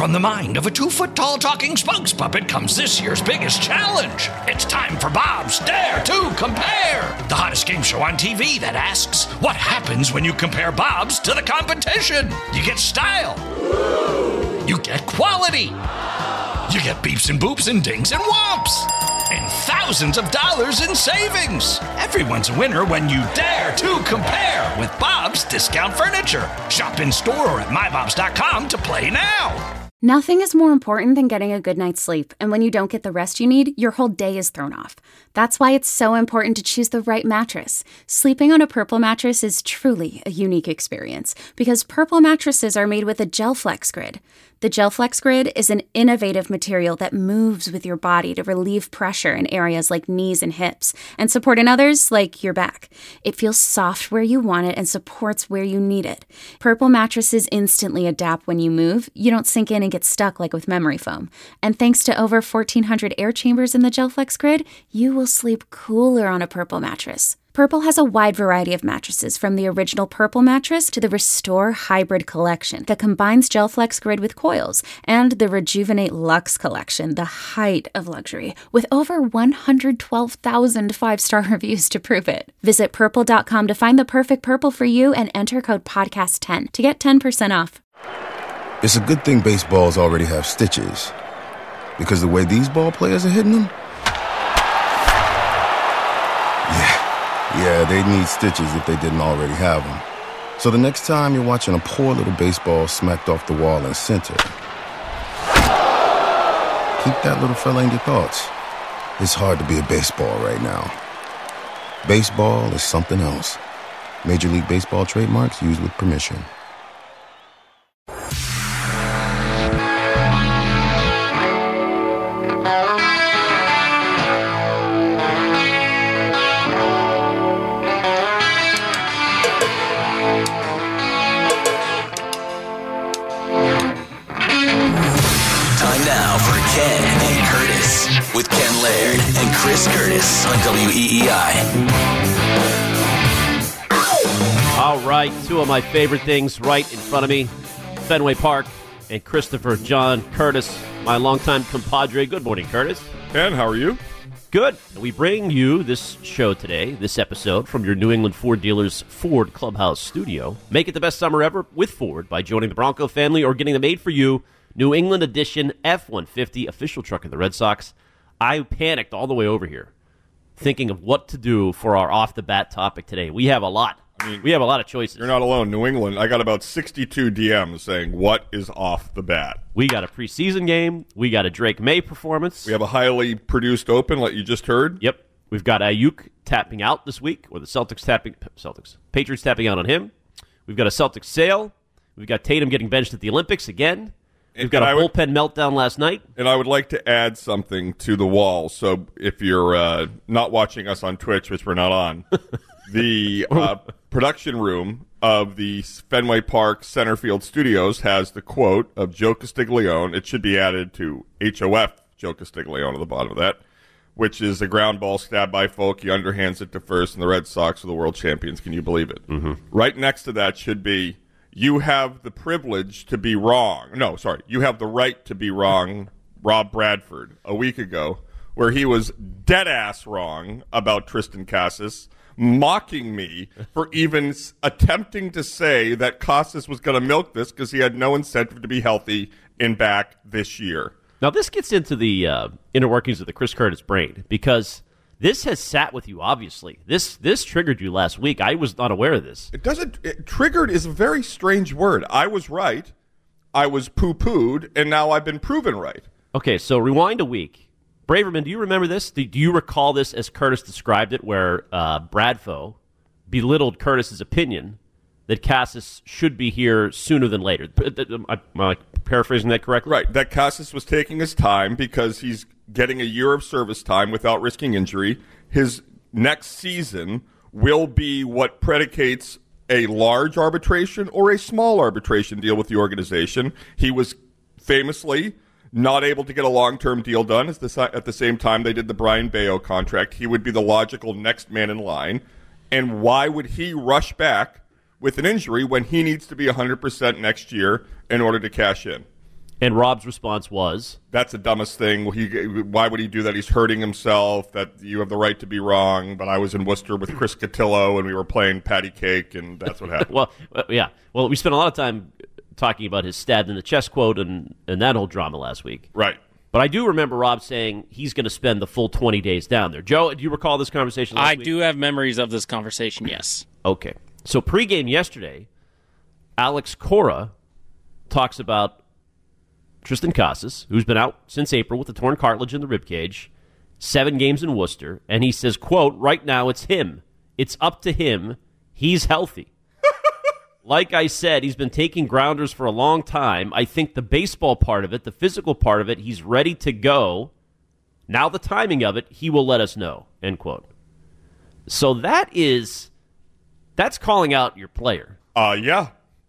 from the mind of a 2-foot-tall talking spokes puppet comes this year's biggest challenge. It's time for Bob's Dare to Compare, the hottest game show on TV that asks, what happens when you compare Bobs to the competition? You get style. You get quality. You get beeps and boops and dings and whomps. And thousands of dollars in savings. Everyone's a winner when you dare to compare with Bob's Discount Furniture. Shop in store or at mybobs.com to play now. Nothing is more important than getting a good night's sleep, and when you don't get the rest you need, your whole day is thrown off. That's why it's so important to choose the right mattress. Sleeping on a Purple mattress is truly a unique experience, because Purple mattresses are made with a GelFlex Grid. The GelFlex Grid is an innovative material that moves with your body to relieve pressure in areas like knees and hips, and support in others like your back. It feels soft where you want it and supports where you need it. Purple mattresses instantly adapt when you move. You don't sink in and get stuck like with memory foam. And thanks to over 1,400 air chambers in the GelFlex Grid, you will sleep cooler on a Purple mattress. Purple has a wide variety of mattresses, from the original Purple mattress to the Restore Hybrid collection that combines GelFlex Grid with coils, and the Rejuvenate Luxe collection, the height of luxury, with over 112,000 five-star reviews to prove it. Visit Purple.com to find the perfect Purple for you and enter code PODCAST10 to get 10% off. It's a good thing baseballs already have stitches, because the way these ball players are hitting them, yeah, they need stitches if they didn't already have them. So the next time you're watching a poor little baseball smacked off the wall in center, keep that little fella in your thoughts. It's hard to be a baseball right now. Baseball is something else. Major League Baseball trademarks used with permission. With Ken Laird and Chris Curtis on WEEI. All right, two of my favorite things right in front of me. Fenway Park and Christopher John Curtis, my longtime compadre. Good morning, Curtis. Ken, how are you? Good. We bring you this show today, this episode, from your New England Ford dealer's Ford Clubhouse studio. Make it the best summer ever with Ford by joining the Bronco family or getting the made-for-you New England Edition F-150 official truck of the Red Sox. I panicked all the way over here, thinking of what to do for our off-the-bat topic today. We have a lot. We have a lot of choices. You're not alone. New England, I got about 62 DMs saying, what is off the bat? We got a preseason game. We got a Drake May performance. We have a highly produced open, like you just heard. Yep. We've got Ayuk tapping out this week, or the Patriots tapping out on him. We've got a Celtics sale. We've got Tatum getting benched at the Olympics again. We've got a bullpen meltdown last night. And I would like to add something to the wall. So if you're not watching us on Twitch, which we're not on, the production room of the Fenway Park Center Field Studios has the quote of Joe Castiglione. It should be added to HOF Joe Castiglione at the bottom of that, which is a ground ball stabbed by Folk. He underhands it to first, and the Red Sox are the world champions. Can you believe it? Mm-hmm. Right next to that should be, you have the privilege to be wrong. No, sorry. You have the right to be wrong, Rob Bradford, a week ago, where he was dead-ass wrong about Tristan Casas, mocking me for even attempting to say that Casas was going to milk this because he had no incentive to be healthy in back this year. Now, this gets into the inner workings of the Chris Curtis brain, because this has sat with you, obviously. This triggered you last week. I was not aware of this. Triggered is a very strange word. I was right. I was poo-pooed, and now I've been proven right. Okay, so rewind a week. Braverman, do you remember this? Do you recall this as Curtis described it, where Bradfo belittled Curtis's opinion that Casas should be here sooner than later? Am I paraphrasing that correctly? Right, that Casas was taking his time because he's getting a year of service time without risking injury. His next season will be what predicates a large arbitration or a small arbitration deal with the organization. He was famously not able to get a long-term deal done at the same time they did the Brian Bayo contract. He would be the logical next man in line. And why would he rush back with an injury when he needs to be 100% next year in order to cash in? And Rob's response was, that's the dumbest thing. Why would he do that? He's hurting himself. That you have the right to be wrong. But I was in Worcester with Chris Cotillo, and we were playing patty cake, and that's what happened. Well, we spent a lot of time talking about his stabbed in the chest quote and that whole drama last week. Right. But I do remember Rob saying he's going to spend the full 20 days down there. Joe, do you recall this conversation last week? I do have memories of this conversation, yes. Okay. So pregame yesterday, Alex Cora talks about Tristan Casas, who's been out since April with a torn cartilage in the ribcage, 7 games in Worcester, and he says, quote, right now it's him. It's up to him. He's healthy. Like I said, he's been taking grounders for a long time. I think the baseball part of it, the physical part of it, he's ready to go. Now the timing of it, he will let us know, end quote. So that's calling out your player. Yeah.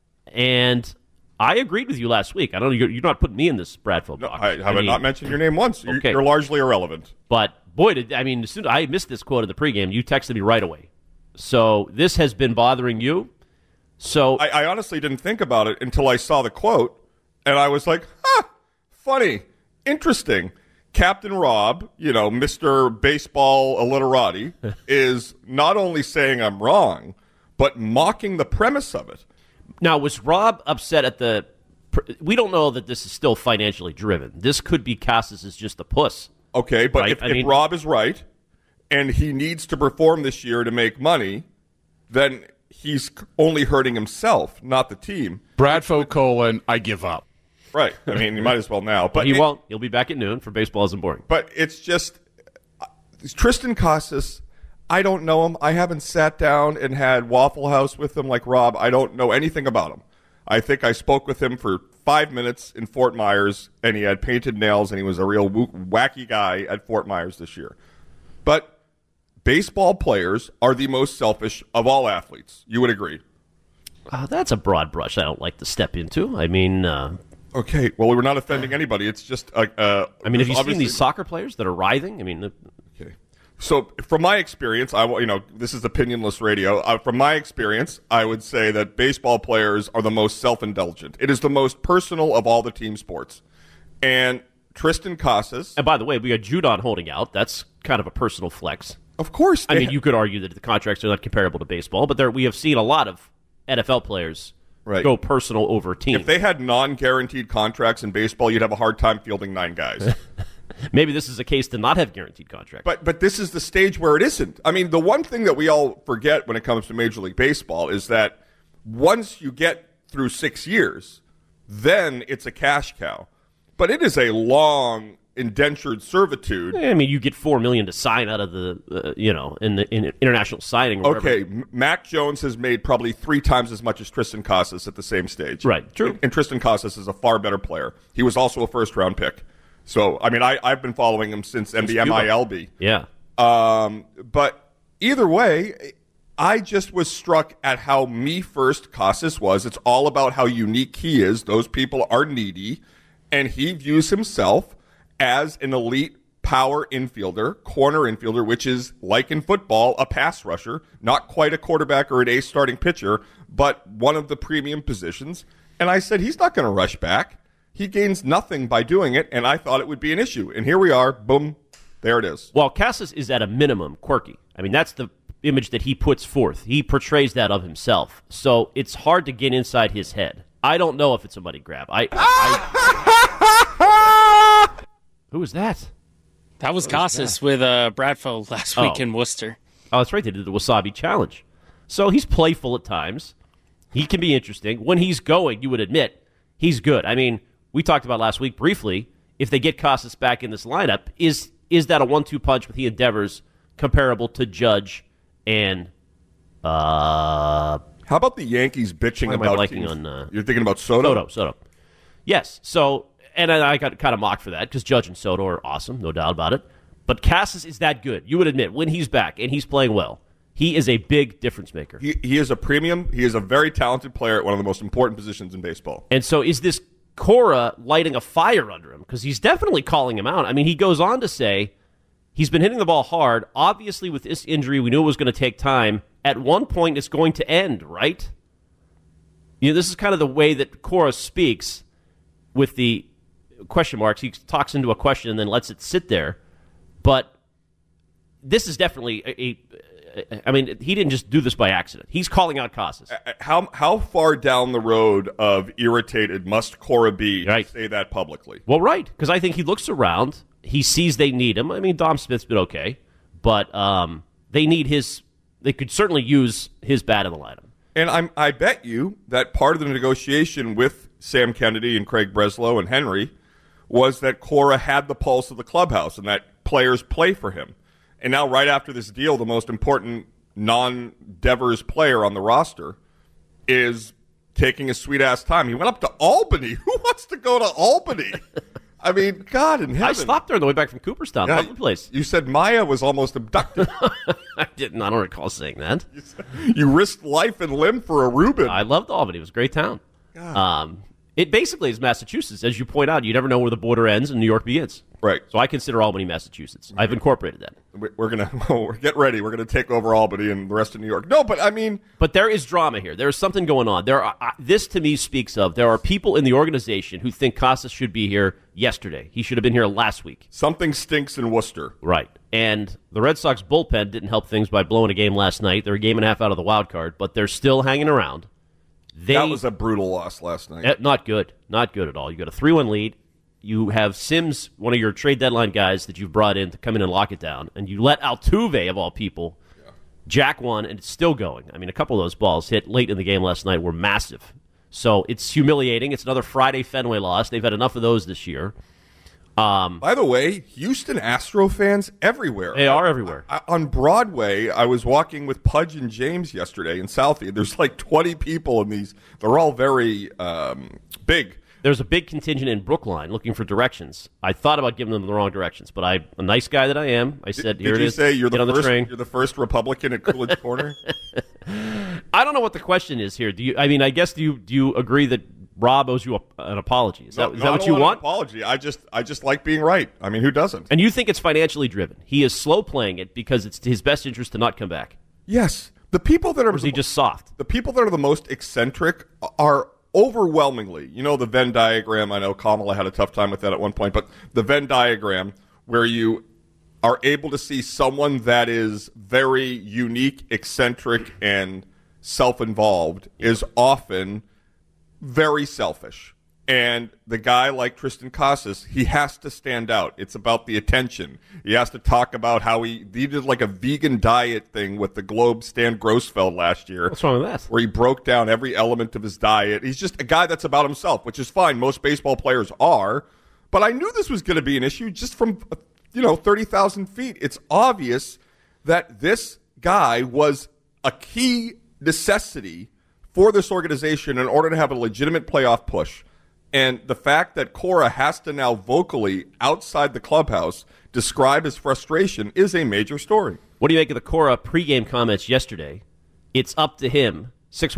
And I agreed with you last week. I don't know, you're not putting me in this Bradfield box. I have not mentioned your name once. Okay. You're largely irrelevant. But, boy, as soon as I missed this quote in the pregame, you texted me right away. So this has been bothering you. So I honestly didn't think about it until I saw the quote, and I was like, funny, interesting. Captain Rob, Mr. Baseball Illiterati, is not only saying I'm wrong, but mocking the premise of it. Now, was Rob upset at we don't know that this is still financially driven. This could be Casas is just a puss. Okay, but right? if Rob is right, and he needs to perform this year to make money, then he's only hurting himself, not the team. Bradfo : I give up. Right. I mean, you might as well now. But he won't. He'll be back at noon for Baseball Isn't Boring. But it's just Tristan Casas, I don't know him. I haven't sat down and had Waffle House with him like Rob. I don't know anything about him. I think I spoke with him for 5 minutes in Fort Myers, and he had painted nails, and he was a real wacky guy at Fort Myers this year. But baseball players are the most selfish of all athletes. You would agree. That's a broad brush I don't like to step into. I mean... okay, well, we're not offending anybody. It's just... have you seen these soccer players that are writhing? I mean... Okay. So, from my experience, this is opinionless radio. From my experience, I would say that baseball players are the most self-indulgent. It is the most personal of all the team sports. And Tristan Casas... And by the way, we got Judon holding out. That's kind of a personal flex. Of course. I mean, you could argue that the contracts are not comparable to baseball, but we have seen a lot of NFL players go personal over team. If they had non-guaranteed contracts in baseball, you'd have a hard time fielding 9 guys. Maybe this is a case to not have guaranteed contracts. But this is the stage where it isn't. I mean, the one thing that we all forget when it comes to Major League Baseball is that once you get through 6 years, then it's a cash cow. But it is a long indentured servitude. I mean, you get $4 million to sign out of the, in international signing. Or okay, Mac Jones has made probably 3 times as much as Tristan Casas at the same stage. Right, true. And Tristan Casas is a far better player. He was also a first-round pick. So, I mean, I've been following him since MLB. Yeah. But either way, I just was struck at how me-first Casas was. It's all about how unique he is. Those people are needy, and he views himself as an elite power infielder, corner infielder, which is, like in football, a pass rusher, not quite a quarterback or an ace starting pitcher, but one of the premium positions. And I said, he's not going to rush back. He gains nothing by doing it, and I thought it would be an issue. And here we are, boom, there it is. Well, Casas is at a minimum quirky. I mean, that's the image that he puts forth. He portrays that of himself. So it's hard to get inside his head. I don't know if it's a money grab. Who was that? That was Casas with Bradfo last week in Worcester. Oh, that's right. They did the Wasabi Challenge. So he's playful at times. He can be interesting. When he's going, you would admit, he's good. I mean, we talked about last week briefly, if they get Casas back in this lineup, is that a 1-2 punch with he endeavors comparable to Judge and... How about the Yankees bitching about teams? You're thinking about Soto? Soto. Yes. So... And I got kind of mocked for that because Judge and Soto are awesome, no doubt about it. But Casas is that good. You would admit, when he's back and he's playing well, he is a big difference maker. He is a premium. He is a very talented player at one of the most important positions in baseball. And so is this Cora lighting a fire under him? Because he's definitely calling him out. I mean, he goes on to say he's been hitting the ball hard. Obviously, with this injury, we knew it was going to take time. At one point, it's going to end, right? This is kind of the way that Cora speaks with the question marks. He talks into a question and then lets it sit there. But this is definitely I mean, he didn't just do this by accident. He's calling out Casas. How far down the road of irritated must Cora be to say that publicly? Well, right, because I think he looks around. He sees they need him. I mean, Dom Smith's been okay, but they need his. They could certainly use his bat in the lineup. And I bet you that part of the negotiation with Sam Kennedy and Craig Breslow and Henry was that Cora had the pulse of the clubhouse and that players play for him. And now, right after this deal, the most important non-Devers player on the roster is taking his sweet-ass time. He went up to Albany. Who wants to go to Albany? I mean, God in heaven. I stopped there on the way back from Cooperstown. Yeah, Lovely place. You said Maya was almost abducted. I didn't. I don't recall saying that. You risked life and limb for a Reuben. I loved Albany. It was a great town. It basically is Massachusetts. As you point out, you never know where the border ends and New York begins. Right. So I consider Albany, Massachusetts. I've incorporated that. We're going to get ready. We're going to take over Albany and the rest of New York. No, but I mean. But there is drama here. There is something going on. This, to me, speaks of there are people in the organization who think Casas should be here yesterday. He should have been here last week. Something stinks in Worcester. Right. And the Red Sox bullpen didn't help things by blowing a game last night. They're a game and a half out of the wild card, but they're still hanging around. That was a brutal loss last night. Not good. Not good at all. You got a 3-1 lead. You have Sims, one of your trade deadline guys that you've brought in to come in and lock it down, and you let Altuve, of all people, jack one, and it's still going. I mean, a couple of those balls hit late in the game last night were massive. So it's humiliating. It's another Friday Fenway loss. They've had enough of those this year. By the way, Houston Astro fans everywhere. They are everywhere. On Broadway, I was walking with Pudge and James yesterday in Southie. There's like 20 people in these. They're all very big. There's a big contingent in Brookline looking for directions. I thought about giving them the wrong directions, but a nice guy that I am, I said, here it is. Did you say you're Get the first Republican at Coolidge Corner? I don't know what the question is here. Do you agree that Rob owes you an apology? Is that what you want? An apology. I just like being right. I mean, who doesn't? And you think it's financially driven? He is slow playing it because it's to his best interest to not come back. Yes. The people that are or is he just soft? The people that are the most eccentric are overwhelmingly, the Venn diagram. I know Kamala had a tough time with that at one point, but the Venn diagram where you are able to see someone that is very unique, eccentric, and self-involved is often very selfish. And the guy like Tristan Casas, he has to stand out. It's about the attention. He has to talk about how he did like a vegan diet thing with the Globe Stan Grossfeld last year. What's wrong with that? Where he broke down every element of his diet. He's just a guy that's about himself, which is fine. Most baseball players are. But I knew this was going to be an issue just from, 30,000 feet. It's obvious that this guy was a key necessity for this organization in order to have a legitimate playoff push. And the fact that Cora has to now vocally, outside the clubhouse, describe his frustration is a major story. What do you make of the Cora pregame comments yesterday? It's up to him.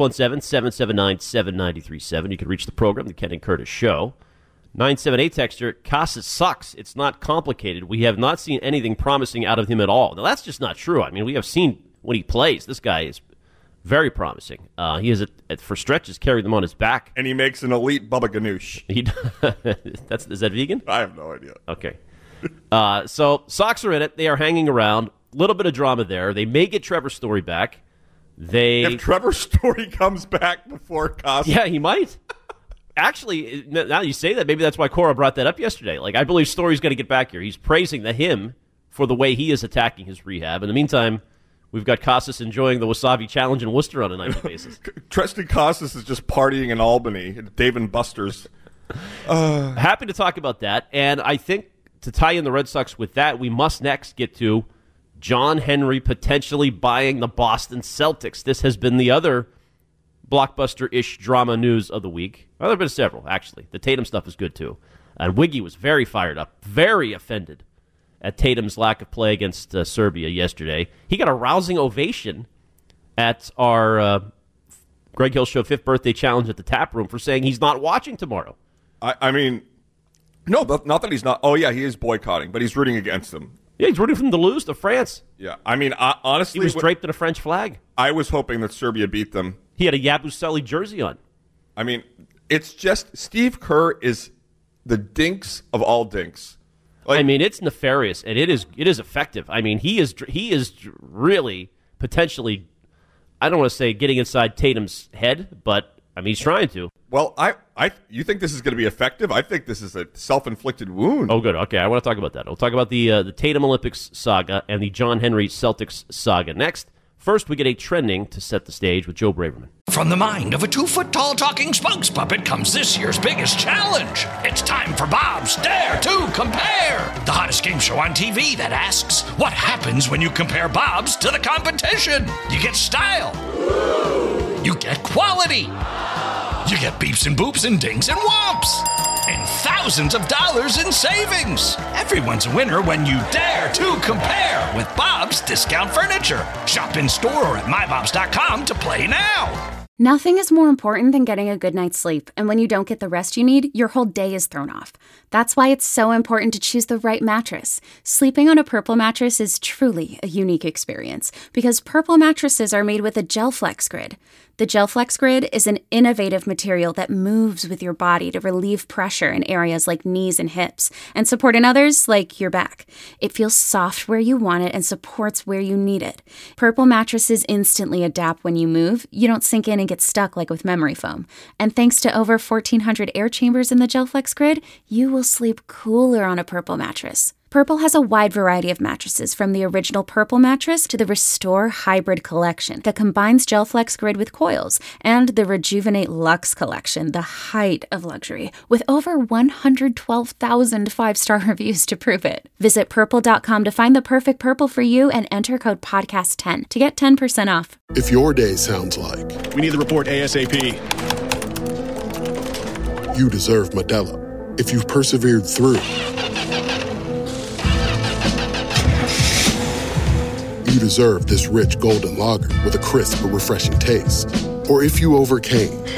617-779-7937. You can reach the program, the Ken and Curtis Show. 978 texter, Casas sucks. It's not complicated. We have not seen anything promising out of him at all. Now, that's just not true. I mean, we have seen when he plays, this guy is very promising. He is, for stretches, carried them on his back. And he makes an elite Bubba Ganoush. Is that vegan? I have no idea. Okay. So, Sox are in it. They are hanging around. A little bit of drama there. They may get Trevor Story back. If Trevor Story comes back before Casas. Yeah, he might. Actually, now you say that, maybe that's why Cora brought that up yesterday. Like, I believe Story's going to get back here. He's praising him for the way he is attacking his rehab. In the meantime, we've got Casas enjoying the Wasabi Challenge in Worcester on a nightly basis. Tristan Casas is just partying in Albany at Dave & Buster's. Happy to talk about that. And I think to tie in the Red Sox with that, we must next get to John Henry potentially buying the Boston Celtics. This has been the other blockbuster-ish drama news of the week. Well, there have been several, actually. The Tatum stuff is good, too. And Wiggy was very fired up, very offended at Tatum's lack of play against Serbia yesterday. He got a rousing ovation at our Greg Hill Show 5th birthday challenge at the Tap Room for saying he's not watching tomorrow. I mean, no, not that he's not. Oh, yeah, he is boycotting, but he's rooting against them. Yeah, he's rooting for them to lose to France. Yeah, I mean, honestly. He was draped in a French flag. I was hoping that Serbia beat them. He had a Yabusele jersey on. I mean, it's just Steve Kerr is the dinks of all dinks. I mean, it's nefarious, and it is effective. I mean, he is really potentially, I don't want to say getting inside Tatum's head, but I mean, he's trying to. Well, you think this is going to be effective? I think this is a self-inflicted wound. Oh, good. Okay, I want to talk about that. We'll talk about the Tatum Olympics saga and the John Henry Celtics saga next. First, we get a trending to set the stage with Joe Braverman. From the mind of a 2-foot-tall talking spokes puppet comes this year's biggest challenge. It's time for Bob's Dare to Compare, the hottest game show on TV that asks, what happens when you compare Bob's to the competition? You get style. You get quality. You get beeps and boops and dings and whomps. And thousands of dollars in savings. Everyone's a winner when you dare to compare with Bob's Discount Furniture. Shop in store or at mybobs.com to play now. Nothing is more important than getting a good night's sleep, and when you don't get the rest you need, your whole day is thrown off. That's why it's so important to choose the right mattress. Sleeping on a Purple mattress is truly a unique experience, because Purple mattresses are made with a GelFlex Grid. The GelFlex Grid is an innovative material that moves with your body to relieve pressure in areas like knees and hips, and support in others like your back. It feels soft where you want it and supports where you need it. Purple mattresses instantly adapt when you move. You don't sink in and get stuck like with memory foam. And thanks to over 1,400 air chambers in the GelFlex Grid, you will sleep cooler on a Purple mattress. Purple has a wide variety of mattresses, from the original Purple mattress to the Restore Hybrid collection that combines GelFlex Grid with coils, and the Rejuvenate Luxe collection, the height of luxury, with over 112,000 five-star reviews to prove it. Visit Purple.com to find the perfect Purple for you and enter code PODCAST10 to get 10% off. If your day sounds like, we need the report ASAP, you deserve Modelo. If you've persevered through, you deserve this rich golden lager with a crisp but refreshing taste. Or if you overcame. 2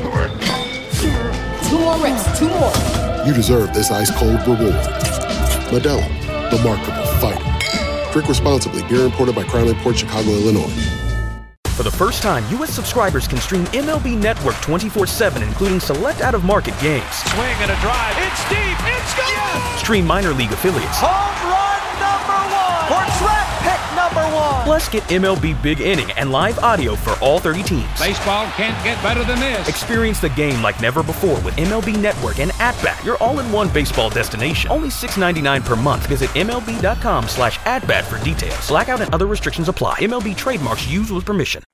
more reps, 2 more. You deserve this ice-cold reward. Modelo, the mark of a fighter. Drink responsibly. Beer imported by Crown Imports, Chicago, Illinois. For the first time, U.S. subscribers can stream MLB Network 24/7, including select out-of-market games. Swing and a drive. It's deep. It's gone. Yes! Stream minor league affiliates. Home run number 1. Or track pick number 1. Plus, get MLB Big Inning and live audio for all 30 teams. Baseball can't get better than this. Experience the game like never before with MLB Network and At-Bat, your all-in-one baseball destination. Only $6.99 per month. Visit MLB.com/atbat for details. Blackout and other restrictions apply. MLB trademarks used with permission.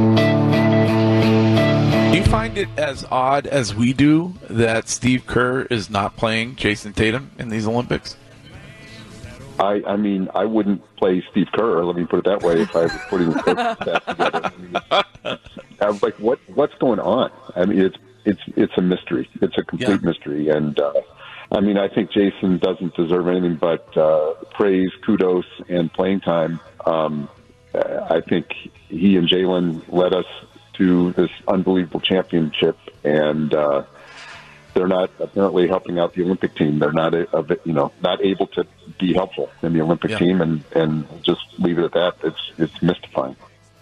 Do you find it as odd as we do that Steve Kerr is not playing Jason Tatum in these Olympics? I mean, I wouldn't play Steve Kerr, let me put it that way, if I was putting the staff together. I was like, what's going on? I mean, it's a mystery. It's a complete mystery. And, I mean, I think Jason doesn't deserve anything but praise, kudos, and playing time. I think he and Jalen led us to this unbelievable championship, and they're not apparently helping out the Olympic team. They're not, not able to be helpful in the Olympic team, and just leave it at that. It's mystifying.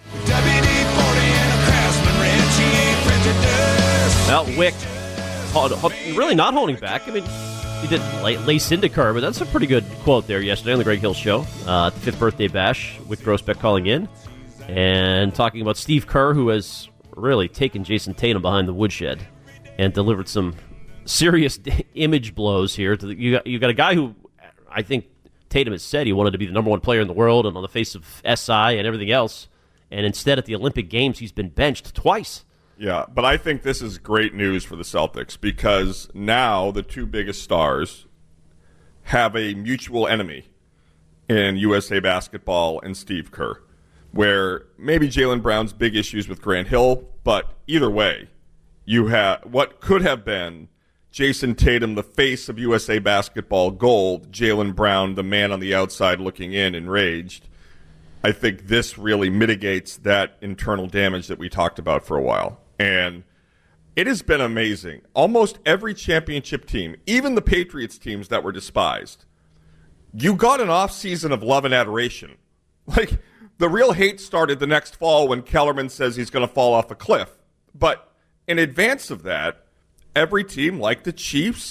Well, Wick, really not holding back. I mean, he did lace into Kerr, but that's a pretty good quote there yesterday on the Greg Hill Show. 5th birthday bash, Wick Grossbeck calling in and talking about Steve Kerr, who has really taken Jason Tatum behind the woodshed and delivered some serious image blows here. You got a guy who I think Tatum has said he wanted to be the number 1 player in the world and on the face of SI and everything else, and instead at the Olympic Games he's been benched twice. Yeah, but I think this is great news for the Celtics because now the 2 biggest stars have a mutual enemy in USA Basketball and Steve Kerr, where maybe Jaylen Brown's big issues with Grant Hill, but either way, you have what could have been Jason Tatum, the face of USA Basketball, gold, Jaylen Brown, the man on the outside looking in, enraged. I think this really mitigates that internal damage that we talked about for a while. And it has been amazing. Almost every championship team, even the Patriots teams that were despised, you got an off-season of love and adoration. Like, the real hate started the next fall when Kellerman says he's going to fall off a cliff. But in advance of that, every team, like the Chiefs,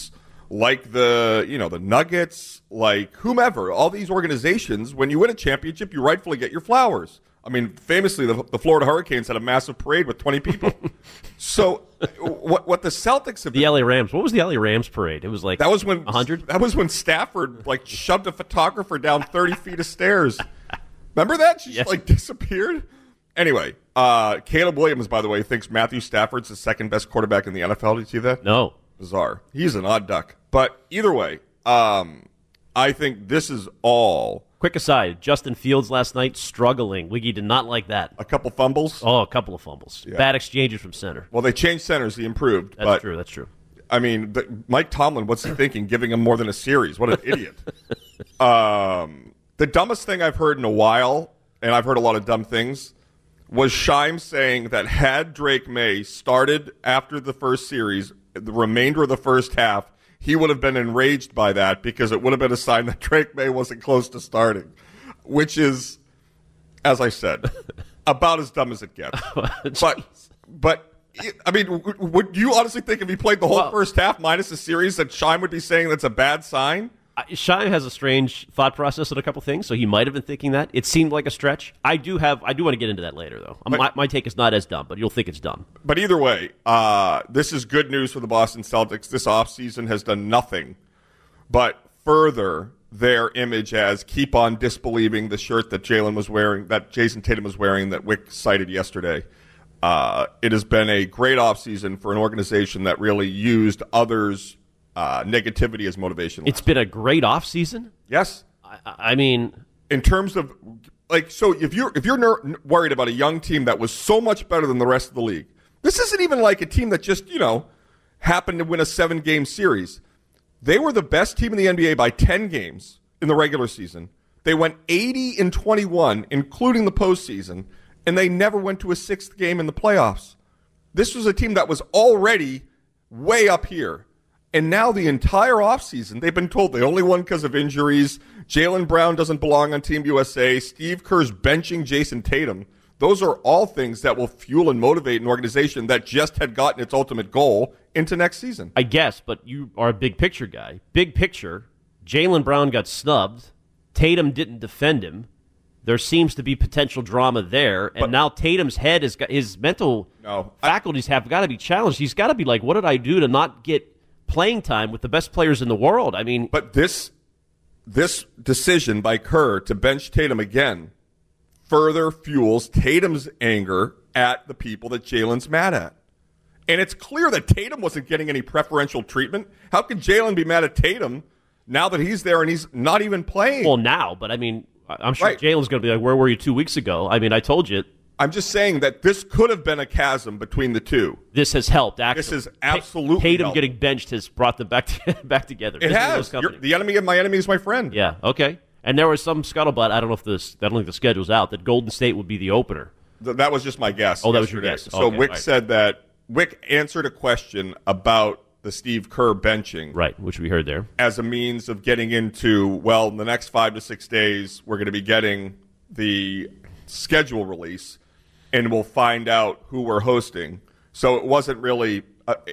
like the Nuggets, like whomever, all these organizations, when you win a championship, you rightfully get your flowers. I mean, famously, the Florida Hurricanes had a massive parade with 20 people. So what the Celtics have the LA Rams. What was the LA Rams parade? It was like 100? That was when Stafford shoved a photographer down 30 feet of stairs. Remember that? She just disappeared? Anyway, Caleb Williams, by the way, thinks Matthew Stafford's the second best quarterback in the NFL. Did you see that? No. Bizarre. He's an odd duck. But either way, I think this is all... Quick aside, Justin Fields last night struggling. Wiggy did not like that. A couple fumbles? Oh, a couple of fumbles. Yeah. Bad exchanges from center. Well, they changed centers. He improved. That's true. I mean, Mike Tomlin, what's he thinking, giving him more than a series? What an idiot. The dumbest thing I've heard in a while, and I've heard a lot of dumb things, was Scheim saying that had Drake May started after the first series, the remainder of the first half, he would have been enraged by that because it would have been a sign that Drake May wasn't close to starting, which is, as I said, about as dumb as it gets. But I mean, would you honestly think if he played the whole first half minus the series that Scheim would be saying that's a bad sign? Scheim has a strange thought process on a couple things, so he might have been thinking that. It seemed like a stretch. I do want to get into that later, though. My take is not as dumb, but you'll think it's dumb. But either way, this is good news for the Boston Celtics. This offseason has done nothing but further their image as keep on disbelieving the shirt that Jason Tatum was wearing that Wick cited yesterday. It has been a great offseason for an organization that really used others' negativity as motivation. It's been a great offseason? Yes. I mean, in terms of so if you're worried about a young team that was so much better than the rest of the league, this isn't even like a team that just happened to win a 7-game series. They were the best team in the NBA by 10 games in the regular season. They went 80-21, including the postseason, and they never went to a 6th game in the playoffs. This was a team that was already way up here. And now the entire offseason, they've been told they only won because of injuries. Jaylen Brown doesn't belong on Team USA. Steve Kerr's benching Jason Tatum. Those are all things that will fuel and motivate an organization that just had gotten its ultimate goal into next season. I guess, but you are a big picture guy. Big picture, Jaylen Brown got snubbed. Tatum didn't defend him. There seems to be potential drama there. And now Tatum's head, his mental faculties have got to be challenged. He's got to be like, what did I do to not get playing time with the best players in the world? I mean, but this decision by Kerr to bench Tatum again further fuels Tatum's anger at the people that Jaylen's mad at. And it's clear that Tatum wasn't getting any preferential treatment. How could Jaylen be mad at Tatum now that he's there and he's not even playing? Well, now, but I mean, I'm sure Jaylen's going to be like, where were you 2 weeks ago? I mean, I told you. I'm just saying that this could have been a chasm between the two. This has helped, actually. This has absolutely Tatum helped. Getting benched has brought them back together. It has. The enemy of my enemy is my friend. Yeah, okay. And there was some scuttlebutt, I don't think the schedule's out, that Golden State would be the opener. That was just my guess. Oh, that was your guess. So okay, Wick said that Wick answered a question about the Steve Kerr benching. Right, which we heard there. As a means of getting into, in the next 5 to 6 days, we're going to be getting the schedule release. And we'll find out who we're hosting. So it wasn't really,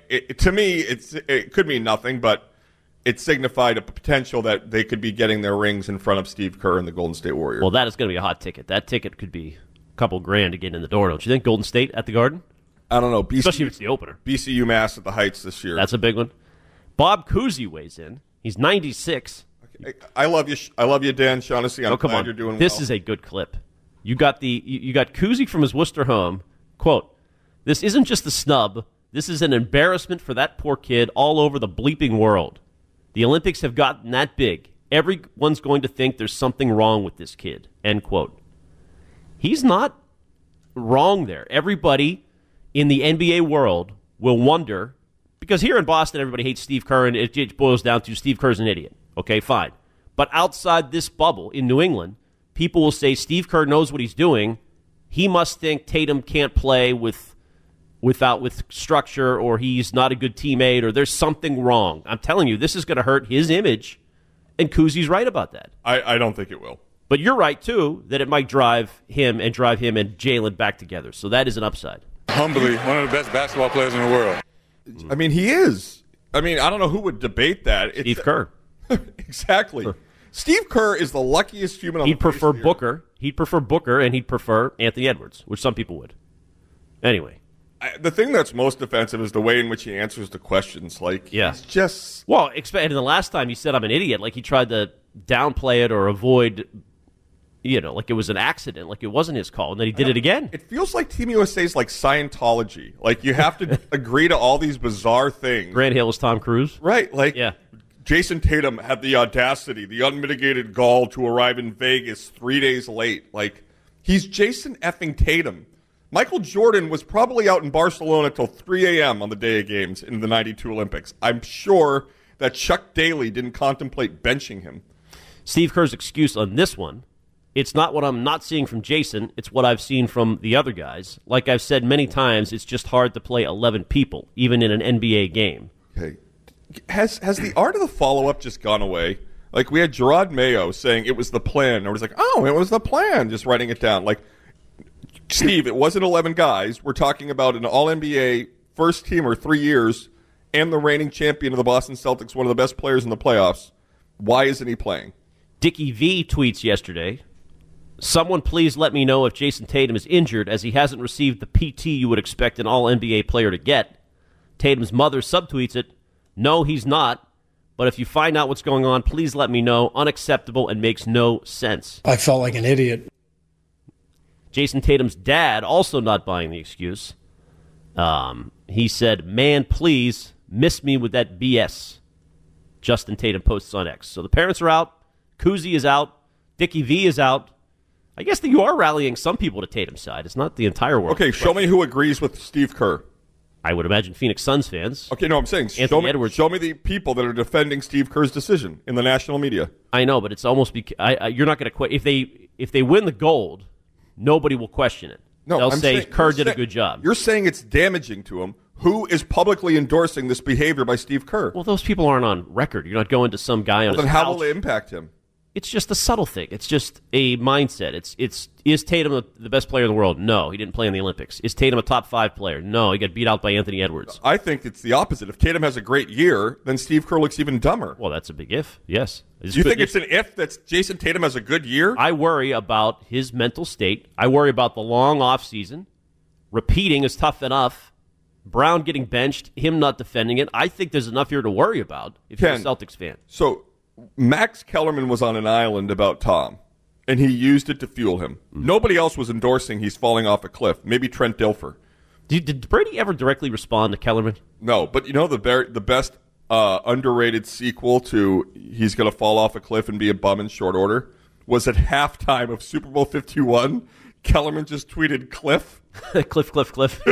to me, it could mean nothing, but it signified a potential that they could be getting their rings in front of Steve Kerr and the Golden State Warriors. Well, that is going to be a hot ticket. That ticket could be a couple grand to get in the door, don't you think? Golden State at the Garden? I don't know. Especially if it's the opener. BC UMass at the Heights this year. That's a big one. Bob Cousy weighs in. He's 96. Okay. I love you, Dan Shaughnessy. I'm glad you're doing well. This is a good clip. You got Cousy from his Worcester home. Quote, "This isn't just a snub. This is an embarrassment for that poor kid all over the bleeping world. The Olympics have gotten that big. Everyone's going to think there's something wrong with this kid." End quote. He's not wrong there. Everybody in the NBA world will wonder, because here in Boston everybody hates Steve Kerr, and it boils down to Steve Kerr's an idiot. Okay, fine. But outside this bubble in New England, people will say Steve Kerr knows what he's doing. He must think Tatum can't play with structure, or he's not a good teammate, or there's something wrong. I'm telling you, this is going to hurt his image, and Cousy's right about that. I don't think it will. But you're right, too, that it might drive him and Jaylen back together. So that is an upside. Humbly, one of the best basketball players in the world. I mean, he is. I mean, I don't know who would debate that. Steve Kerr. Exactly. Steve Kerr is the luckiest human on the face of the earth. Booker. He'd prefer Booker, and he'd prefer Anthony Edwards, which some people would. Anyway. The thing that's most offensive is the way in which he answers the questions. Like, he's just... Well, and the last time he said I'm an idiot, like he tried to downplay it or avoid, like it was an accident, like it wasn't his call, and then he did it again. It feels like Team USA is like Scientology. Like, you have to agree to all these bizarre things. Grant Hill is Tom Cruise. Right, like... Yeah. Jason Tatum had the audacity, the unmitigated gall to arrive in Vegas 3 days late. Like, he's Jason effing Tatum. Michael Jordan was probably out in Barcelona till 3 a.m. on the day of games in the 92 Olympics. I'm sure that Chuck Daly didn't contemplate benching him. Steve Kerr's excuse on this one, it's not what I'm not seeing from Jason, it's what I've seen from the other guys. Like I've said many times, it's just hard to play 11 people, even in an NBA game. Okay. Has the art of the follow-up just gone away? Like, we had Gerard Mayo saying it was the plan. Or it was like, oh, it was the plan, just writing it down. Like, Steve, it wasn't 11 guys. We're talking about an All-NBA first teamer 3 years and the reigning champion of the Boston Celtics, one of the best players in the playoffs. Why isn't he playing? Dickie V tweets yesterday, someone please let me know if Jason Tatum is injured as he hasn't received the PT you would expect an All-NBA player to get. Tatum's mother subtweets it, no, he's not. But if you find out what's going on, please let me know. Unacceptable and makes no sense. I felt like an idiot. Jason Tatum's dad also not buying the excuse. He said, man, please, miss me with that BS. Justin Tatum posts on X. So the parents are out. Kuzi is out. Dickie V is out. I guess that you are rallying some people to Tatum's side. It's not the entire world. Okay, show me who agrees with Steve Kerr. I would imagine Phoenix Suns fans. Okay, no, I'm saying show me the people that are defending Steve Kerr's decision in the national media. I know, but it's almost you're not going to if they win the gold, nobody will question it. No, they'll say Kerr did a good job. You're saying it's damaging to him. Who is publicly endorsing this behavior by Steve Kerr? Well, those people aren't on record. You're not going to some guy on his couch. Then how will it impact him? It's just a subtle thing. It's just a mindset. Is Tatum the best player in the world? No, he didn't play in the Olympics. Is Tatum a top 5 player? No, he got beat out by Anthony Edwards. I think it's the opposite. If Tatum has a great year, then Steve Kerr looks even dumber. Well, that's a big if, yes. Do you think it's an if that Jason Tatum has a good year? I worry about his mental state. I worry about the long offseason. Repeating is tough enough. Brown getting benched, him not defending it. I think there's enough here to worry about if you're a Celtics fan. So Max Kellerman was on an island about Tom, and he used it to fuel him. Nobody else was endorsing he's falling off a cliff. Maybe Trent Dilfer. Did Brady ever directly respond to Kellerman? No, but you know the best underrated sequel to he's going to fall off a cliff and be a bum in short order was at halftime of Super Bowl 51. Kellerman just tweeted Cliff. Cliff.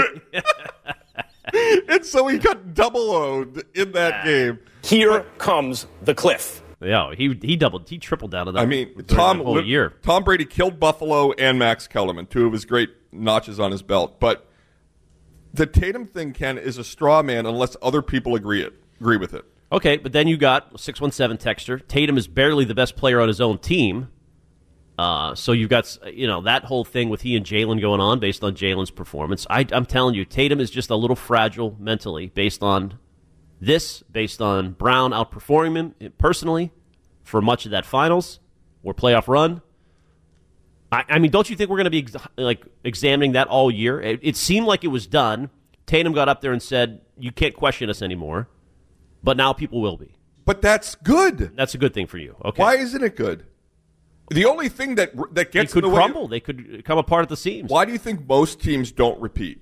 And so he got double-owned in that game. Here comes the cliff. Yeah, he tripled down on that. I mean, whole year. Tom Brady killed Buffalo and Max Kellerman, two of his great notches on his belt. But the Tatum thing, Ken, is a straw man unless other people agree with it. Okay, but then you got 617 texter. Tatum is barely the best player on his own team. So you've got that whole thing with he and Jalen going on based on Jalen's performance. I'm telling you, Tatum is just a little fragile mentally based on this, based on Brown outperforming him personally for much of that finals or playoff run. I mean, don't you think we're going to be examining that all year? It seemed like it was done. Tatum got up there and said, you can't question us anymore. But now people will be. But that's good. That's a good thing for you. Okay. Why isn't it good? The only thing that gets in the way... They could crumble. They could come apart at the seams. Why do you think most teams don't repeat?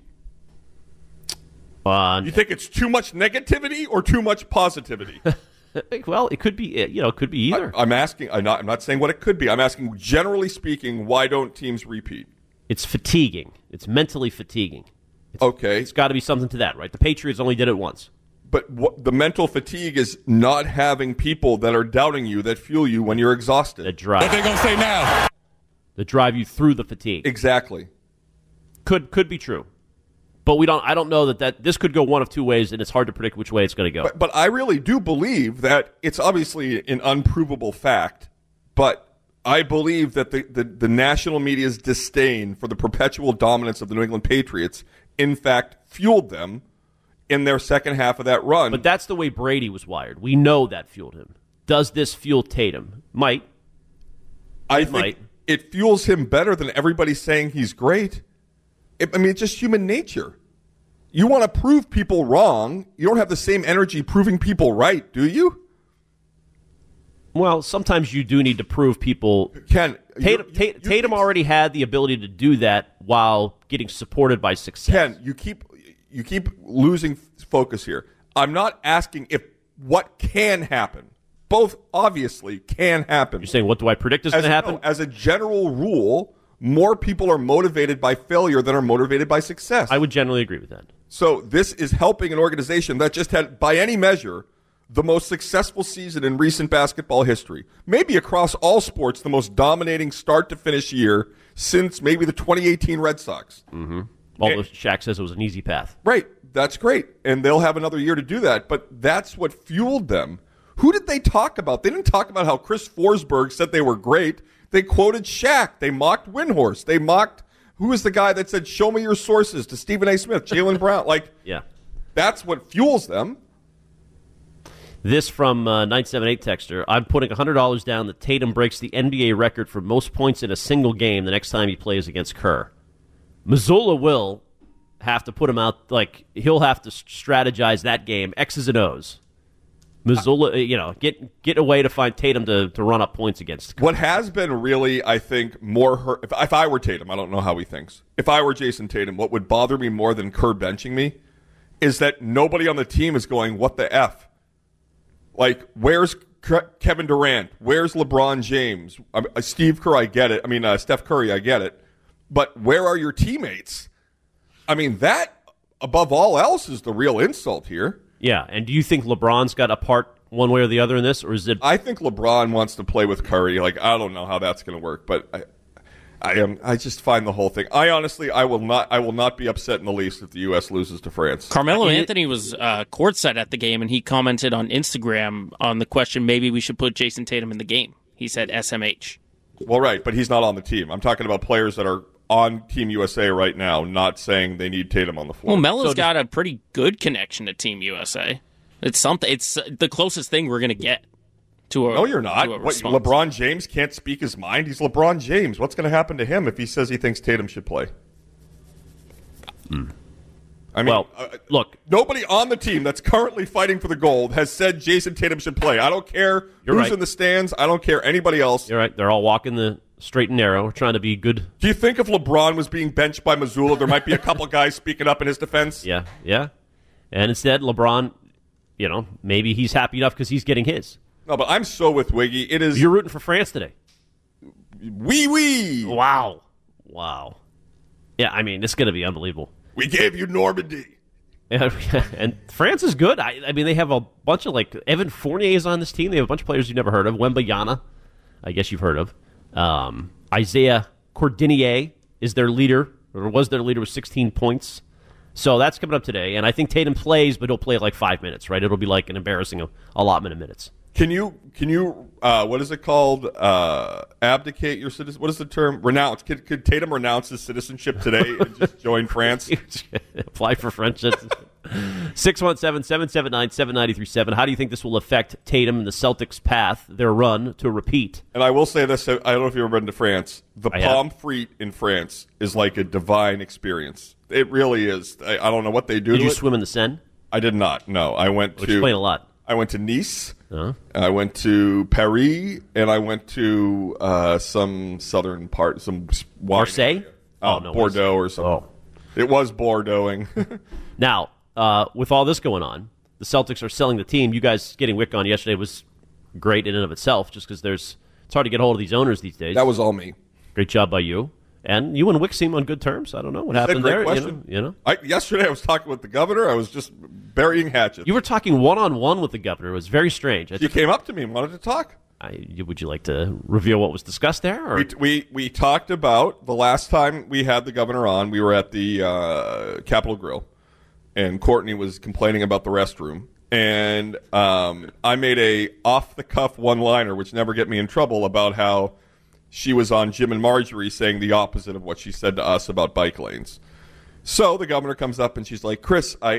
You think it's too much negativity or too much positivity? Well, it could be. It could be either. I'm asking. I'm not saying what it could be. I'm asking, generally speaking, why don't teams repeat? It's fatiguing. It's mentally fatiguing. Okay, it's got to be something to that, right? The Patriots only did it once. But the mental fatigue is not having people that are doubting you, that fuel you when you're exhausted. That drive. What are they going to say now? That drive you through the fatigue. Exactly. Could be true. But I don't know that this could go one of two ways, and it's hard to predict which way it's going to go. But I really do believe that it's obviously an unprovable fact, but I believe that the national media's disdain for the perpetual dominance of the New England Patriots, in fact, fueled them in their second half of that run. But that's the way Brady was wired. We know that fueled him. Does this fuel Tatum? I think it fuels him better than everybody saying he's great. It's just human nature. You want to prove people wrong. You don't have the same energy proving people right, do you? Well, sometimes you do need to prove people. Tatum already had the ability to do that while getting supported by success. Ken, you keep losing focus here. I'm not asking if what can happen. Both obviously can happen. You're saying, what do I predict is going to happen? No, as a general rule, more people are motivated by failure than are motivated by success. I would generally agree with that. So this is helping an organization that just had, by any measure, the most successful season in recent basketball history. Maybe across all sports, the most dominating start-to-finish year since maybe the 2018 Red Sox. Mm-hmm. Although Shaq says it was an easy path. Right. That's great. And they'll have another year to do that. But that's what fueled them. Who did they talk about? They didn't talk about how Chris Forsberg said they were great. They quoted Shaq. They mocked Windhorst. They mocked, who was the guy that said, show me your sources, to Stephen A. Smith, Jaylen Brown. Yeah. That's what fuels them. This from 978 Texter. I'm putting $100 down that Tatum breaks the NBA record for most points in a single game the next time he plays against Kerr. Missoula will have to put him out, he'll have to strategize that game, X's and O's. Missoula, get a way to find Tatum to run up points against. What has been really, I think, more hurt. If I were Tatum, I don't know how he thinks. If I were Jason Tatum, what would bother me more than Kerr benching me is that nobody on the team is going, what the F? Where's Kevin Durant? Where's LeBron James? Steve Kerr, I get it. Steph Curry, I get it. But where are your teammates? That, above all else, is the real insult here. Yeah, and do you think LeBron's got a part one way or the other in this, or is it? I think LeBron wants to play with Curry. I don't know how that's going to work, but I just find the whole thing. I will not be upset in the least if the U.S. loses to France. Carmelo Anthony was courtside at the game, and he commented on Instagram on the question, maybe we should put Jason Tatum in the game. He said SMH. Well, right, but he's not on the team. I'm talking about players that are on Team USA right now, not saying they need Tatum on the floor. Well, Melo's got a pretty good connection to Team USA. It's something. It's the closest thing we're going to get to a. No, you're not. LeBron James can't speak his mind. He's LeBron James. What's going to happen to him if he says he thinks Tatum should play? Look, nobody on the team that's currently fighting for the gold has said Jason Tatum should play. I don't care who's in the stands. I don't care anybody else. You're right. They're all walking the straight and narrow. We're trying to be good. Do you think if LeBron was being benched by Missoula, there might be a couple guys speaking up in his defense? Yeah. And instead, LeBron, maybe he's happy enough because he's getting his. No, but I'm so with Wiggy. It is. You're rooting for France today. Oui. Wow. Yeah, this is going to be unbelievable. We gave you Normandy. Yeah, and France is good. They have a bunch of, Evan Fournier is on this team. They have a bunch of players you've never heard of. Wembanyama, I guess you've heard of. Isaiah Cordinier is their leader, or was their leader with 16 points. So that's coming up today. And I think Tatum plays, but he'll play 5 minutes, right? It'll be an embarrassing allotment of minutes. Can you what is it called? Abdicate your citizen? What is the term? Renounce. Could Tatum renounce his citizenship today and just join France? Apply for French citizenship. 617-779-7937. How do you think this will affect Tatum and the Celtics' path, their run to a repeat? And I will say this, I don't know if you've ever been to France. The pomme frite in France is like a divine experience. It really is. I don't know what they do. Did you swim in the Seine? I did not, no. I went to... Explain a lot. I went to Nice, I went to Paris, and I went to some southern part, some Marseille? Bordeaux or something. Oh. It was Bordeauxing. Now, with all this going on, the Celtics are selling the team. You guys getting Wick on yesterday was great in and of itself, just because it's hard to get hold of these owners these days. That was all me. Great job by you. And you and Wick seem on good terms. I don't know what happened there. Question. Yesterday I was talking with the governor. I was just burying hatchets. You were talking one-on-one with the governor. It was very strange. He came up to me and wanted to talk. Would you like to reveal what was discussed there? Or? We talked about the last time we had the governor on. We were at the Capitol Grill, and Courtney was complaining about the restroom. And I made a off-the-cuff one-liner, which never get me in trouble, about how she was on Jim and Marjorie saying the opposite of what she said to us about bike lanes. So the governor comes up and she's like, Chris, I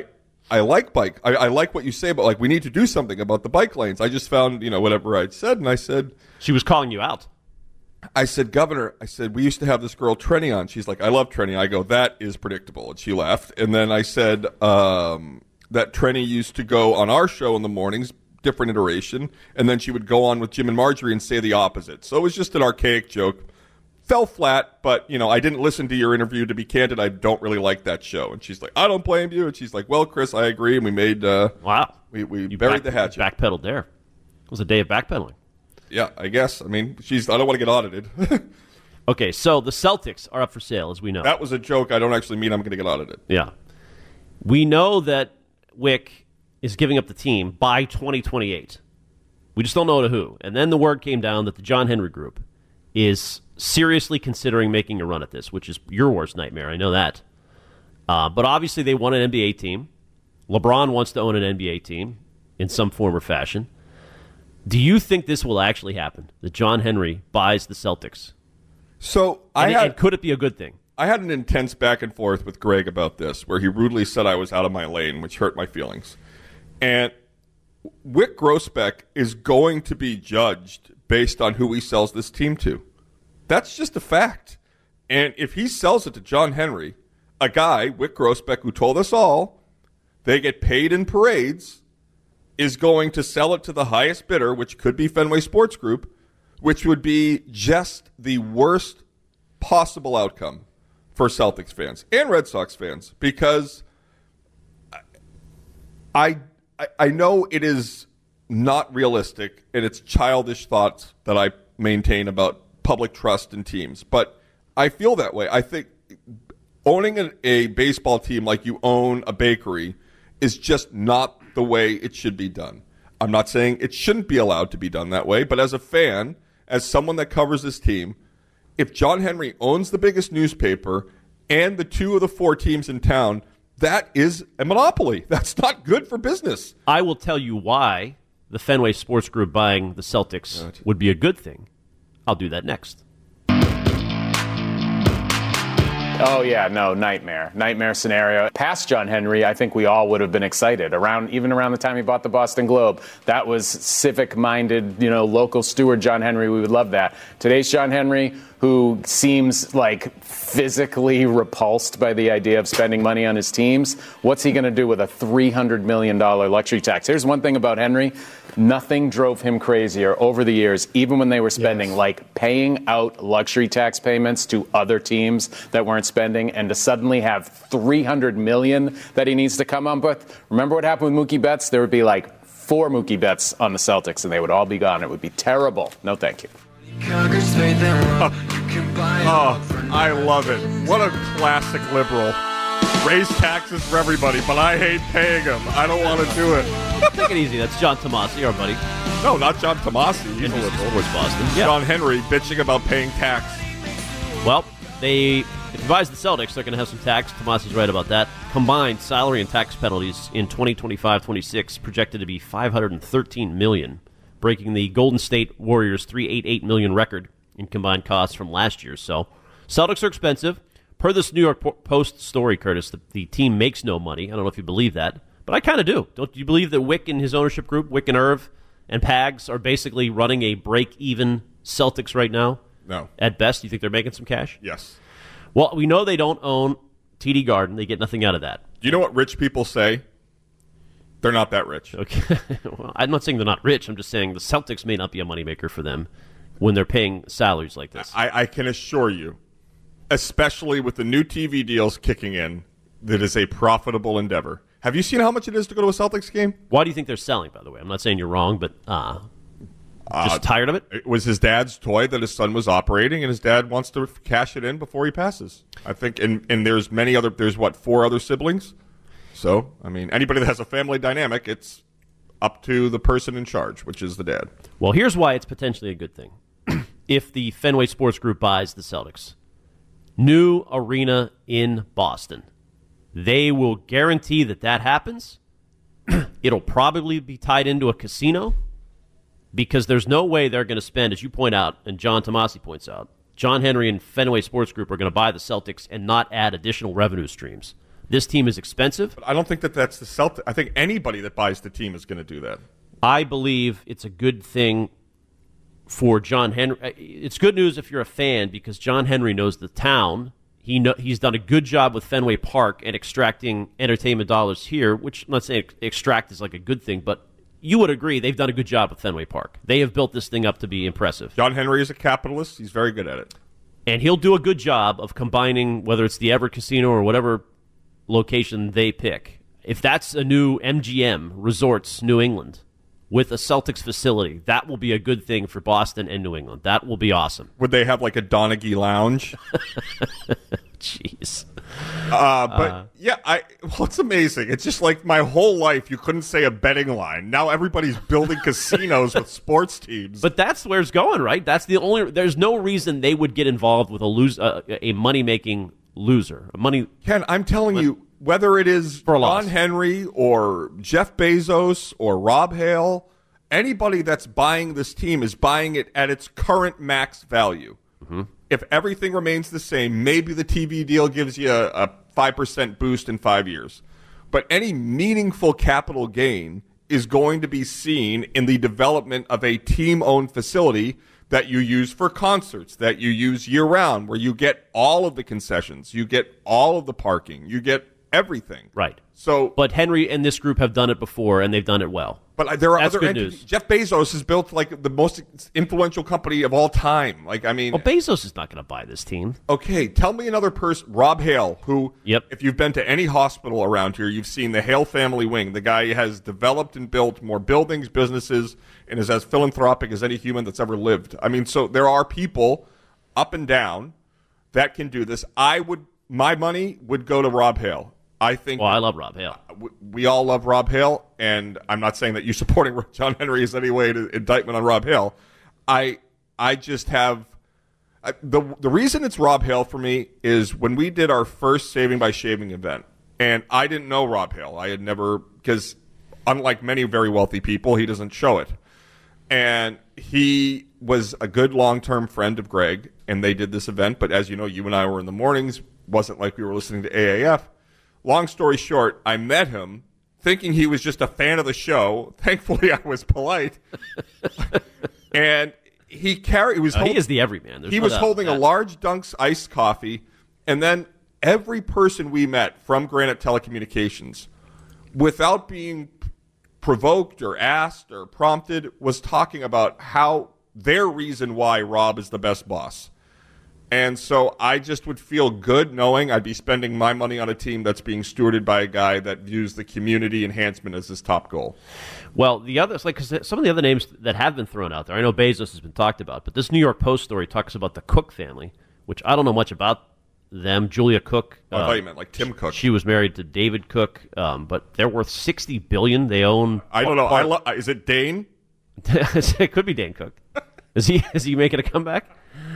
I like bike. I like what you say, but like we need to do something about the bike lanes. I just found, whatever I'd said, and I said... She was calling you out. I said, Governor, we used to have this girl Trenny on. She's like, I love Trenny. I go, that is predictable. And she laughed. And then I said that Trenny used to go on our show in the mornings, different iteration, and then she would go on with Jim and Marjorie and say the opposite. So it was just an archaic joke. Fell flat, but, I didn't listen to your interview. To be candid, I don't really like that show. And she's like, I don't blame you. And she's like, well, Chris, I agree. And we made... wow. We buried the hatchet. Backpedaled there. It was a day of backpedaling. Yeah, I guess. I don't want to get audited. Okay, so the Celtics are up for sale, as we know. That was a joke. I don't actually mean I'm going to get audited. Yeah. We know that Wick is giving up the team by 2028. We just don't know to who. And then the word came down that the John Henry Group is seriously considering making a run at this, which is your worst nightmare. I know that. But obviously they want an NBA team. LeBron wants to own an NBA team in some form or fashion. Do you think this will actually happen, that John Henry buys the Celtics? So and could it be a good thing? I had an intense back and forth with Greg about this, where he rudely said I was out of my lane, which hurt my feelings. And Wyc Grousbeck is going to be judged based on who he sells this team to. That's just a fact. And if he sells it to John Henry, a guy, Wyc Grousbeck, who told us all they get paid in parades, is going to sell it to the highest bidder, which could be Fenway Sports Group, which would be just the worst possible outcome for Celtics fans and Red Sox fans, because I know it is not realistic and it's childish thoughts that I maintain about public trust in teams, but I feel that way. I think owning a baseball team like you own a bakery is just not the way it should be done. I'm not saying it shouldn't be allowed to be done that way, but as a fan, as someone that covers this team, if John Henry owns the biggest newspaper and the 2 of the 4 teams in town, that is a monopoly. That's not good for business. I will tell you why the Fenway Sports Group buying the Celtics would be a good thing. I'll do that next. Oh, yeah, no, nightmare scenario. Past John Henry, I think we all would have been excited, even around the time he bought the Boston Globe. That was civic-minded, local steward John Henry. We would love that. Today's John Henry, who seems like physically repulsed by the idea of spending money on his teams, what's he going to do with a $300 million luxury tax? Here's one thing about Henry. Nothing drove him crazier over the years, even when they were spending, like paying out luxury tax payments to other teams that weren't spending, and to suddenly have $300 million that he needs to come up with. Remember what happened with Mookie Betts? There would be like 4 Mookie Betts on the Celtics, and they would all be gone. It would be terrible. No, thank you. I love it. What a classic liberal. Raise taxes for everybody, but I hate paying them. I don't want to do it. Take it easy. That's John Tomasi, our buddy. No, not John Tomasi. He's a liberal. Sports Boston. Yeah. John Henry bitching about paying tax. Well, if he buys the Celtics, they're going to have some tax. Tomasi's right about that. Combined salary and tax penalties in 2025-26 projected to be $513 million, breaking the Golden State Warriors' $388 million record in combined costs from last year. So, Celtics are expensive. Per this New York Post story, Curtis, the team makes no money. I don't know if you believe that, but I kind of do. Don't you believe that Wyc and his ownership group, Wyc and Irv and Pags, are basically running a break-even Celtics right now? No. At best, you think they're making some cash? Yes. Well, we know they don't own TD Garden. They get nothing out of that. Do you know what rich people say? They're not that rich. Okay. Well, I'm not saying they're not rich. I'm just saying the Celtics may not be a moneymaker for them when they're paying salaries like this. I can assure you, especially with the new TV deals kicking in, that is a profitable endeavor. Have you seen how much it is to go to a Celtics game? Why do you think they're selling, by the way? I'm not saying you're wrong, but just tired of it? It was his dad's toy that his son was operating, and his dad wants to cash it in before he passes. I think, and there's many other, there's 4 other siblings? So, I mean, anybody that has a family dynamic, it's up to the person in charge, which is the dad. Well, here's why it's potentially a good thing. If the Fenway Sports Group buys the Celtics. New arena in Boston. They will guarantee that happens. It'll probably be tied into a casino because there's no way they're going to spend, as you point out, and John Tomasi points out, John Henry and Fenway Sports Group are going to buy the Celtics and not add additional revenue streams. This team is expensive. But I don't think that's the Celtics. I think anybody that buys the team is going to do that. I believe it's a good thing for John Henry. It's good news if you're a fan because John Henry knows the town. He's done a good job with Fenway Park and extracting entertainment dollars here, which I'm not saying extract is like a good thing, but you would agree they've done a good job with Fenway Park. They have built this thing up to be impressive. John Henry is a capitalist. He's very good at it. And he'll do a good job of combining, whether it's the Everett Casino or whatever location they pick. If that's a new MGM Resorts New England with a Celtics facility, that will be a good thing for Boston and New England. That will be awesome. Would they have like a Donaghy lounge? Jeez. It's amazing. It's just like my whole life you couldn't say a betting line. Now everybody's building casinos with sports teams. But that's where it's going, right? There's no reason they would get involved with a money-making loser. Ken, I'm telling you, whether it is John Henry or Jeff Bezos or Rob Hale, anybody that's buying this team is buying it at its current max value. Mm-hmm. If everything remains the same, maybe the TV deal gives you a 5% boost in 5 years. But any meaningful capital gain is going to be seen in the development of a team-owned facility that you use for concerts, that you use year-round, where you get all of the concessions, you get all of the parking, you get everything. Right. So, but Henry and this group have done it before, and they've done it well. But there are That's other good entities. news. Jeff Bezos has built like the most influential company of all time. Well, Bezos is not going to buy this team. Okay, tell me another person. Rob Hale, who, if you've been to any hospital around here, you've seen the Hale family wing. The guy has developed and built more buildings, businesses, and is as philanthropic as any human that's ever lived. So there are people up and down that can do this. My money would go to Rob Hale. I love Rob Hale. We all love Rob Hale, and I'm not saying that you supporting John Henry is any way to indictment on Rob Hale. I just have the reason it's Rob Hale for me is when we did our first Saving by Shaving event, and I didn't know Rob Hale. I had never, because unlike many very wealthy people, he doesn't show it. And he was a good long-term friend of Greg, and they did this event. But as you know, you and I were in the mornings. Wasn't like we were listening to AAF. Long story short, I met him thinking he was just a fan of the show. Thankfully, I was polite. And he is the everyman. He was holding a large Dunk's iced coffee. And then every person we met from Granite Telecommunications, without being provoked or asked or prompted, was talking about how their reason why Rob is the best boss. And so I just would feel good knowing I'd be spending my money on a team that's being stewarded by a guy that views the community enhancement as his top goal. Well, the others, because some of the other names that have been thrown out there, I know Bezos has been talked about, but this New York Post story talks about the Cook family, which I don't know much about them. Julia Cook. I thought you meant like Tim Cook. She was married to David Cook, but they're worth $60 billion. They own. I don't know. Is it Dane? It could be Dane Cook. Is he making a comeback?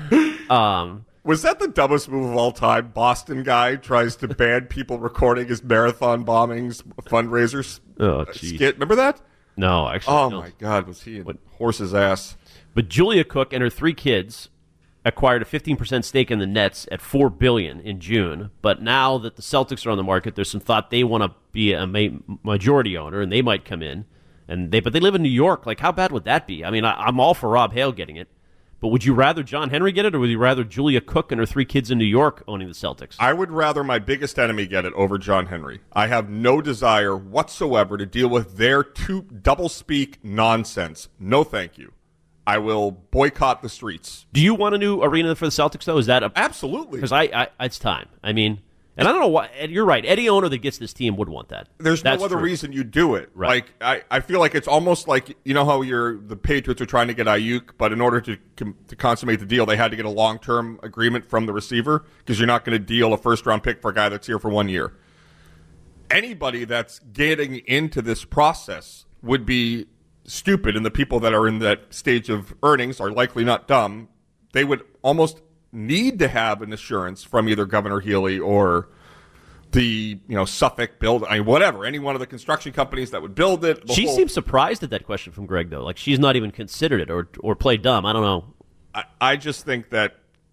Was that the dumbest move of all time? Boston guy tries to ban people recording his marathon bombings, fundraisers. Oh, geez. Remember that? No, actually. Oh, my God. Was he a horse's ass? But Julia Cook and her 3 kids acquired a 15% stake in the Nets at $4 billion in June. But now that the Celtics are on the market, there's some thought they want to be a majority owner, and they might come in. But they live in New York. Like, how bad would that be? I mean, I'm all for Rob Hale getting it. But would you rather John Henry get it, or would you rather Julia Cook and her 3 kids in New York owning the Celtics? I would rather my biggest enemy get it over John Henry. I have no desire whatsoever to deal with their doublespeak nonsense. No, thank you. I will boycott the streets. Do you want a new arena for the Celtics, though? Is that absolutely? Because it's time. I mean, and I don't know why. You're right. Any owner that gets this team would want that. There's no other reason you do it. Right. Like I feel like it's almost like, you know how the Patriots are trying to get Ayuk, but in order to consummate the deal, they had to get a long-term agreement from the receiver because you're not going to deal a first-round pick for a guy that's here for 1 year. Anybody that's getting into this process would be stupid, and the people that are in that stage of earnings are likely not dumb. They would almost need to have an assurance from either Governor Healy or the Suffolk build, whatever, any one of the construction companies that would build it. She seems surprised at that question from Greg, though. Like she's not even considered it or played dumb. I don't know. I just think that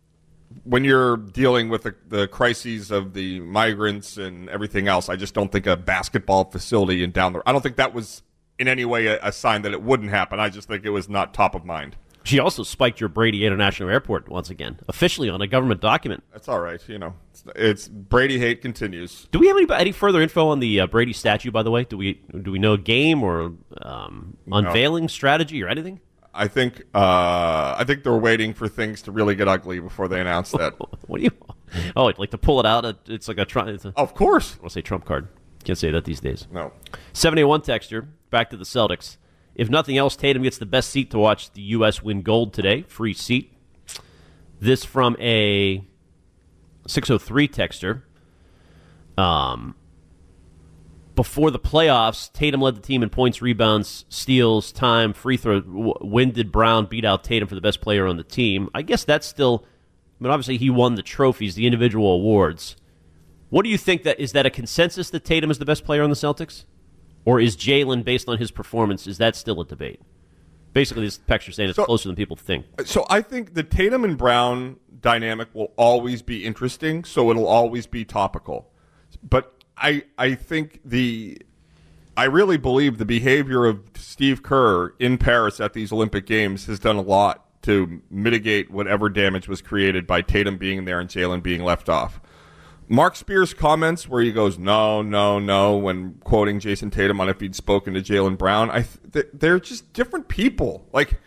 when you're dealing with the crises of the migrants and everything else, I just don't think a basketball facility I don't think that was in any way a sign that it wouldn't happen. I just think it was not top of mind. She also spiked your Brady International Airport once again, officially on a government document. That's all right. It's Brady hate continues. Do we have any further info on the Brady statue, by the way? Do we know a game or unveiling strategy or anything? I think they're waiting for things to really get ugly before they announce that. What do you? Oh, like to pull it out? It's like a Trump. Of course. I want to say Trump card. Can't say that these days. No. 781 texter. Back to the Celtics. If nothing else, Tatum gets the best seat to watch the U.S. win gold today. Free seat. This from a 603 texter. Before the playoffs, Tatum led the team in points, rebounds, steals, time, free throw. When did Brown beat out Tatum for the best player on the team? I guess that's still... I mean, obviously he won the trophies, the individual awards. What do you think is that a consensus that Tatum is the best player on the Celtics? Or is Jalen, based on his performance, is that still a debate? Basically, this texture saying it's closer than people think. So I think the Tatum and Brown dynamic will always be interesting, so it'll always be topical. But I think I really believe the behavior of Steve Kerr in Paris at these Olympic Games has done a lot to mitigate whatever damage was created by Tatum being there and Jalen being left off. Mark Spears' comments where he goes, no, when quoting Jason Tatum on if he'd spoken to Jaylen Brown, they're just different people. Like,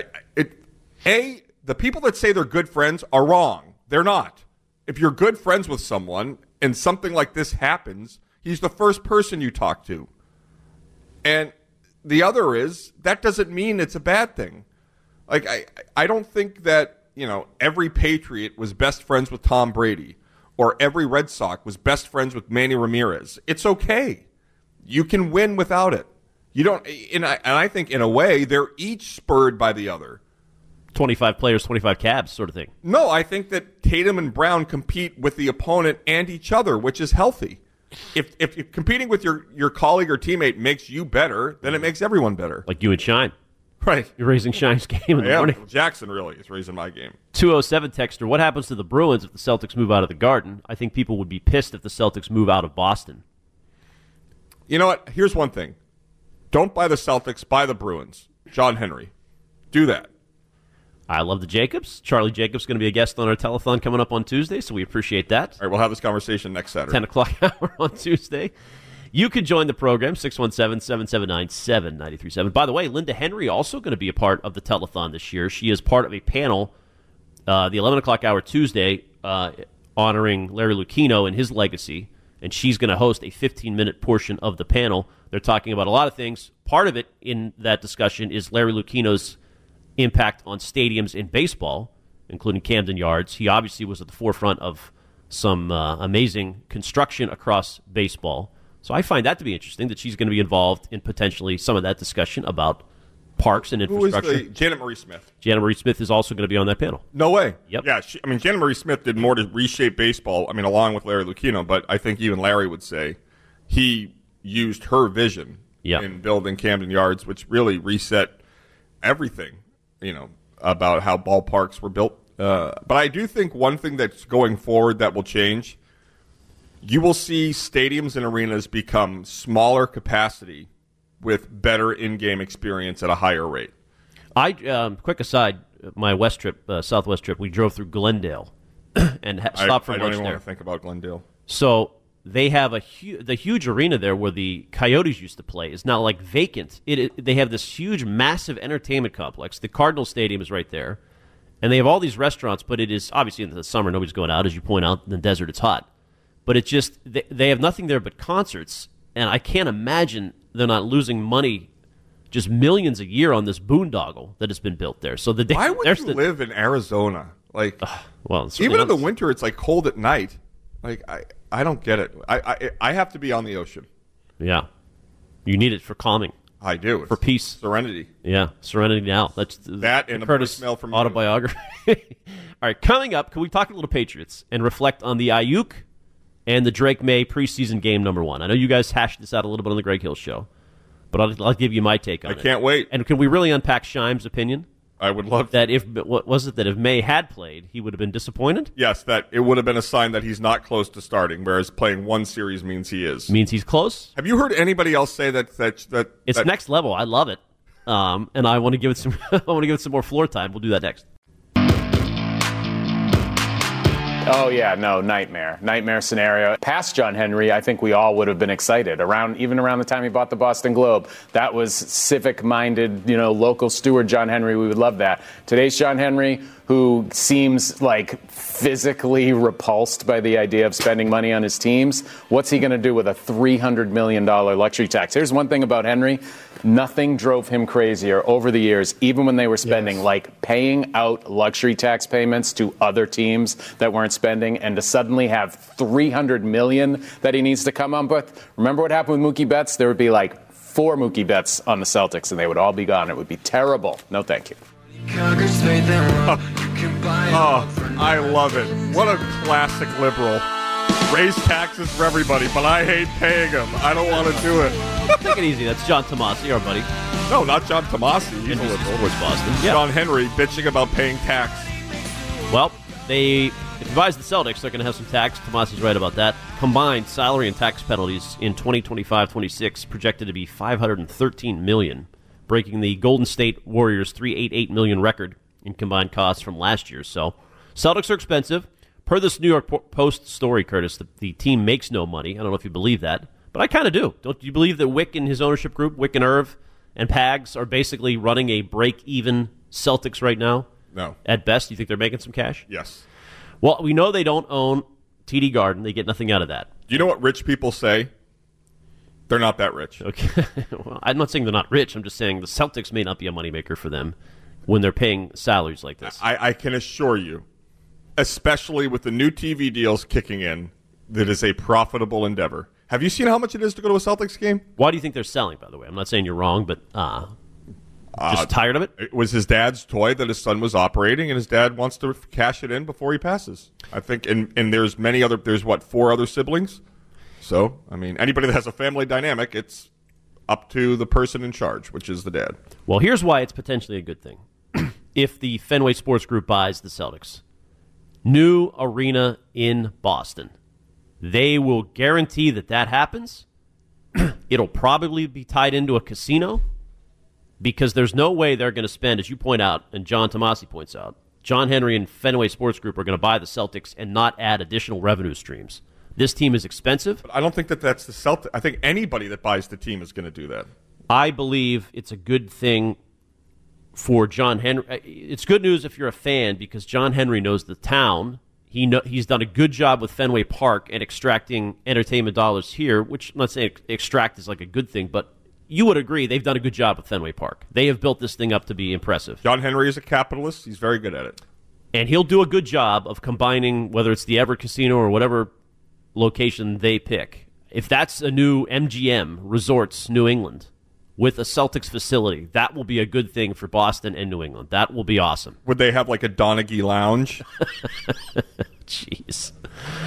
the people that say they're good friends are wrong. They're not. If you're good friends with someone and something like this happens, he's the first person you talk to. And the other is, that doesn't mean it's a bad thing. Like, I don't think that, every Patriot was best friends with Tom Brady. Or every Red Sox was best friends with Manny Ramirez. It's okay. You can win without it. You don't, and I think in a way they're each spurred by the other. 25 players, 25 cabs, sort of thing. No, I think that Tatum and Brown compete with the opponent and each other, which is healthy. If competing with your colleague or teammate makes you better, then it makes everyone better. Like you and Shine. Right. You're raising Shine's game in the morning. Jackson really is raising my game. 207 texter, what happens to the Bruins if the Celtics move out of the Garden? I think people would be pissed if the Celtics move out of Boston. You know what? Here's one thing. Don't buy the Celtics, buy the Bruins. John Henry. Do that. I love the Jacobs. Charlie Jacobs going to be a guest on our telethon coming up on Tuesday, so we appreciate that. All right, we'll have this conversation next Saturday. 10 o'clock hour on Tuesday. You can join the program, 617-779-7937. By the way, Linda Henry also going to be a part of the telethon this year. She is part of a panel, the 11 o'clock hour Tuesday, honoring Larry Lucchino and his legacy, and she's going to host a 15-minute portion of the panel. They're talking about a lot of things. Part of it in that discussion is Larry Lucchino's impact on stadiums in baseball, including Camden Yards. He obviously was at the forefront of some amazing construction across baseball. So I find that to be interesting, that she's going to be involved in potentially some of that discussion about parks and infrastructure. Who is Janet Marie Smith? Janet Marie Smith is also going to be on that panel. No way. Yep. Yeah, Janet Marie Smith did more to reshape baseball, along with Larry Lucchino, but I think even Larry would say he used her vision in building Camden Yards, which really reset everything, about how ballparks were built. But I do think one thing that's going forward that will change, you will see stadiums and arenas become smaller capacity with better in-game experience at a higher rate. Quick aside, my Southwest trip, we drove through Glendale and stopped for lunch there. I don't even want to think about Glendale. So they have the huge arena there where the Coyotes used to play is now like vacant. They have this huge, massive entertainment complex. The Cardinal Stadium is right there, and they have all these restaurants. But it is obviously in the summer, nobody's going out, as you point out. In the desert, it's hot. But it's just they have nothing there but concerts, and I can't imagine they're not losing money, just millions a year on this boondoggle that has been built there. So why would you live in Arizona? Like, even in the winter, it's like cold at night. Like, I don't get it. I have to be on the ocean. Yeah, you need it for calming. I do. For peace, serenity. Yeah, serenity now. That's that and the Curtis smell from autobiography. All right, coming up, can we talk a little Patriots and reflect on the Ayuk and the Drake May preseason game number 1? I know you guys hashed this out a little bit on the Greg Hill Show, but I'll give you my take on it. I can't wait. And can we really unpack Shime's opinion? I would love that. What was it that if May had played, he would have been disappointed? Yes, that it would have been a sign that he's not close to starting, whereas playing one series means he is. Means he's close? Have you heard anybody else say that It's next level. I love it. And I want to give it some I want to give it some more floor time. We'll do that next. Oh, yeah, no, nightmare scenario. Past John Henry, I think we all would have been excited even around the time he bought the Boston Globe. That was civic-minded, local steward John Henry. We would love that. Today's John Henry, who seems like physically repulsed by the idea of spending money on his teams, what's he going to do with a $300 million luxury tax? Here's one thing about Henry. Nothing drove him crazier over the years, even when they were spending, like paying out luxury tax payments to other teams that weren't spending, and to suddenly have $300 million that he needs to come up with. Remember what happened with Mookie Betts? There would be like 4 Mookie Betts on the Celtics, and they would all be gone. It would be terrible. No, thank you. I love it. What a classic liberal. Raise taxes for everybody, but I hate paying them. I don't want to do it. Take it easy. That's John Tomasi, our buddy. No, not John Tomasi. He's a liberal. Towards Boston. Yeah. John Henry bitching about paying tax. Well, if he buys the Celtics, they're going to have some tax. Tomasi's right about that. Combined salary and tax penalties in 2025-26 projected to be $513 million, breaking the Golden State Warriors' $388 million record in combined costs from last year. So, Celtics are expensive. Per this New York Post story, Curtis, the team makes no money. I don't know if you believe that, but I kind of do. Don't you believe that Wick and his ownership group, Wick and Irv and Pags, are basically running a break-even Celtics right now? No. At best, you think they're making some cash? Yes. Well, we know they don't own TD Garden. They get nothing out of that. Do you know what rich people say? They're not that rich. Okay. Well, I'm not saying they're not rich. I'm just saying the Celtics may not be a moneymaker for them when they're paying salaries like this. I can assure you, especially with the new TV deals kicking in, that is a profitable endeavor. Have you seen how much it is to go to a Celtics game? Why do you think they're selling, by the way? I'm not saying you're wrong, but just tired of it? It was his dad's toy that his son was operating, and his dad wants to cash it in before he passes. I think, and there's 4 other siblings? So, I mean, anybody that has a family dynamic, it's up to the person in charge, which is the dad. Well, here's why it's potentially a good thing. If the Fenway Sports Group buys the Celtics, new arena in Boston, they will guarantee that happens. It'll probably be tied into a casino because there's no way they're going to spend, as you point out, and John Tomasi points out, John Henry and Fenway Sports Group are going to buy the Celtics and not add additional revenue streams. This team is expensive. But I don't think that's the Celtics. I think anybody that buys the team is going to do that. I believe it's a good thing for John Henry. It's good news if you're a fan because John Henry knows the town. He's done a good job with Fenway Park and extracting entertainment dollars here, which I'm not saying extract is like a good thing, but you would agree they've done a good job with Fenway Park. They have built this thing up to be impressive. John Henry is a capitalist. He's very good at it. And he'll do a good job of combining, whether it's the Everett Casino or whatever location they pick. If that's a new MGM Resorts New England with a Celtics facility, that will be a good thing for Boston and New England. That will be awesome. Would they have like a Donaghy lounge? Jeez.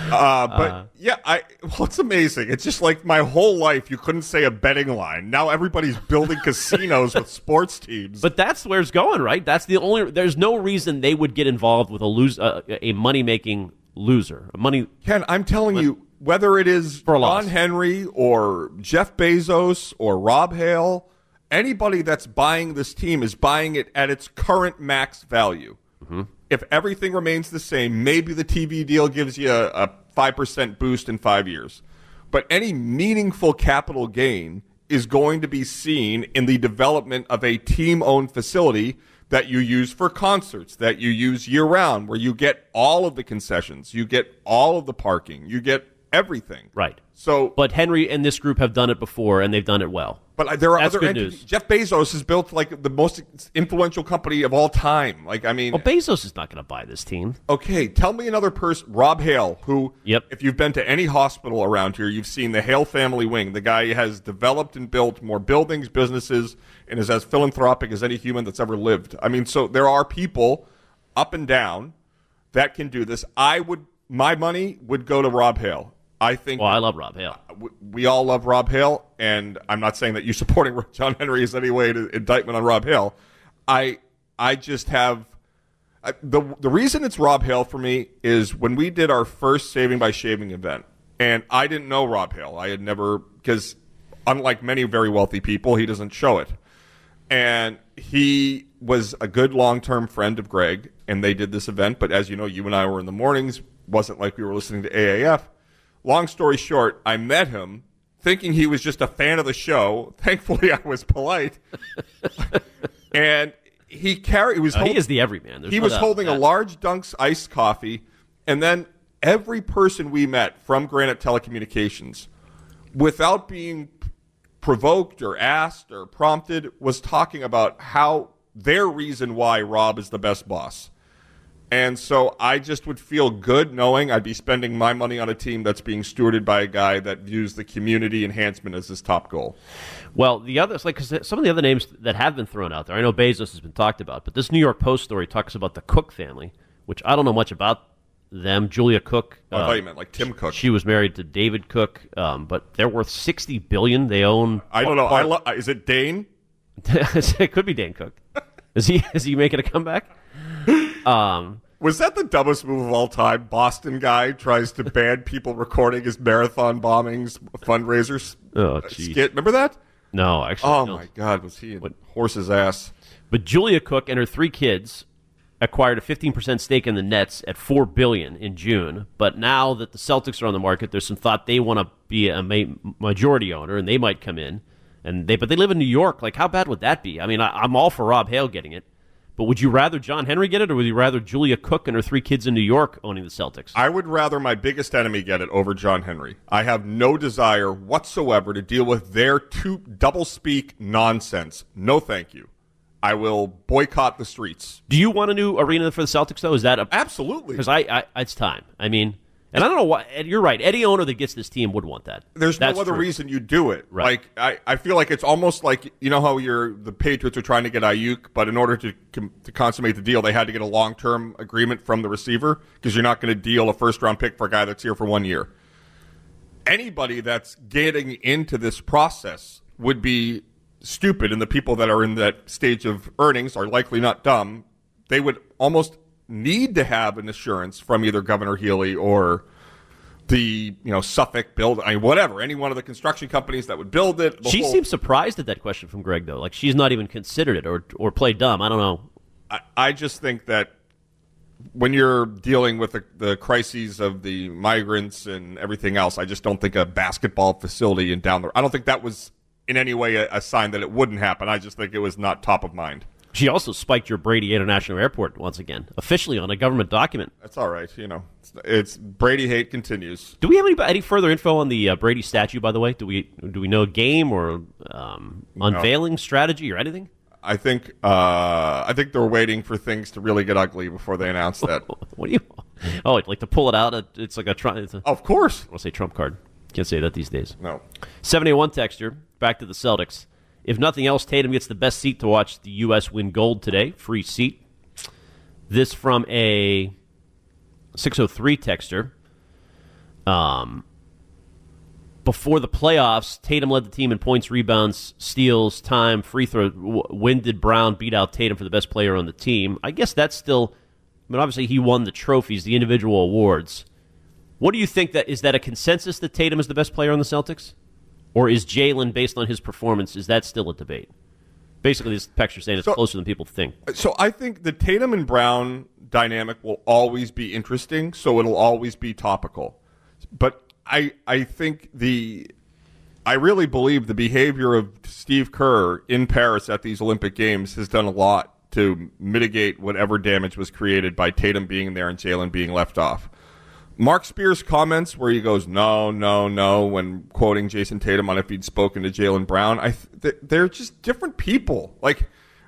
It's amazing. It's just like my whole life you couldn't say a betting line. Now everybody's building casinos with sports teams. But that's where it's going, right? There's no reason they would get involved with a money-making loser. Ken, I'm telling you, whether it is John Henry or Jeff Bezos or Rob Hale, anybody that's buying this team is buying it at its current max value. Mm-hmm. If everything remains the same, maybe the TV deal gives you a 5% boost in 5 years. But any meaningful capital gain is going to be seen in the development of a team-owned facility that you use for concerts, that you use year-round, where you get all of the concessions, you get all of the parking, you get everything. Right. But Henry and this group have done it before, and they've done it well. But there are That's other good entities. news. Jeff Bezos has built like the most influential company of all time. Bezos is not going to buy this team. Okay, tell me another person. Rob Hale, who, if you've been to any hospital around here, you've seen the Hale family wing. The guy has developed and built more buildings, businesses, and is as philanthropic as any human that's ever lived. I mean, so there are people up and down that can do this. My money would go to Rob Hale. I love Rob Hale. We all love Rob Hale, and I'm not saying that you supporting John Henry is any way to indictment on Rob Hale. I I just have the reason it's Rob Hale for me is when we did our first Saving by Shaving event, and I didn't know Rob Hale. I had never, because unlike many very wealthy people, he doesn't show it. And he was a good long-term friend of Greg, and they did this event. But as you know, you and I were in the mornings. Wasn't like we were listening to AAF. Long story short, I met him thinking he was just a fan of the show. Thankfully, I was polite. And he is the everyman. He was holding a large Dunk's iced coffee, and then every person we met from Granite Telecommunications, without being provoked or asked or prompted, was talking about how their reason why Rob is the best boss. And so I just would feel good knowing I'd be spending my money on a team that's being stewarded by a guy that views the community enhancement as his top goal. Well, the others, because some of the other names that have been thrown out there, I know Bezos has been talked about, but this New York Post story talks about the Cook family, which I don't know much about them. Julia Cook. I thought you meant like Tim Cook. She was married to David Cook, but they're worth $60 billion. They own. I don't know. Is it Dane? It could be Dane Cook. Is he making a comeback? Was that the dumbest move of all time? Boston guy tries to ban people recording his marathon bombings fundraisers. Oh, jeez. Remember that? No, actually. Oh, my God. Was he a horse's ass? But Julia Cook and her 3 kids acquired a 15% stake in the Nets at $4 billion in June. But now that the Celtics are on the market, there's some thought they want to be a majority owner, and they might come in. But they live in New York. Like, how bad would that be? I mean, I'm all for Rob Hale getting it. But would you rather John Henry get it, or would you rather Julia Cook and her 3 kids in New York owning the Celtics? I would rather my biggest enemy get it over John Henry. I have no desire whatsoever to deal with their double-speak nonsense. No, thank you. I will boycott the streets. Do you want a new arena for the Celtics, though? Is that absolutely? Because it's time. I mean, and I don't know why. You're right. Any owner that gets this team would want that. There's no other reason you do it. Right. Like I feel like it's almost like, you know how the Patriots are trying to get Ayuk, but in order to consummate the deal, they had to get a long-term agreement from the receiver because you're not going to deal a first-round pick for a guy that's here for 1 year. Anybody that's getting into this process would be stupid, and the people that are in that stage of earnings are likely not dumb. They would almost need to have an assurance from either Governor Healy or the Suffolk build, whatever, any one of the construction companies that would build it. She seems surprised at that question from Greg, though. Like, she's not even considered it or played dumb. I don't know. I just think that when you're dealing with the crises of the migrants and everything else, I just don't think a basketball facility I don't think that was in any way a sign that it wouldn't happen. I just think it was not top of mind. She also spiked your Brady International Airport once again, officially on a government document. That's all right. It's Brady hate continues. Do we have any further info on the Brady statue, by the way? Do we know a game or unveiling strategy or anything? I think they're waiting for things to really get ugly before they announce that. What do you? Oh, like to pull it out? It's like of course. I want to say trump card. Can't say that these days. No. 71 texture. Back to the Celtics. If nothing else, Tatum gets the best seat to watch the U.S. win gold today. Free seat. This from a 603 texter. Before the playoffs, Tatum led the team in points, rebounds, steals, time, free throw. When did Brown beat out Tatum for the best player on the team? I guess that's still... obviously he won the trophies, the individual awards. What do you think? Is that a consensus that Tatum is the best player on the Celtics? Or is Jalen, based on his performance, is that still a debate? Basically, this texture saying it's closer than people think. So I think the Tatum and Brown dynamic will always be interesting, so it'll always be topical. But I really believe the behavior of Steve Kerr in Paris at these Olympic Games has done a lot to mitigate whatever damage was created by Tatum being there and Jalen being left off. Mark Spears' comments where he goes, no, when quoting Jason Tatum on if he'd spoken to Jaylen Brown, they're just different people. Like,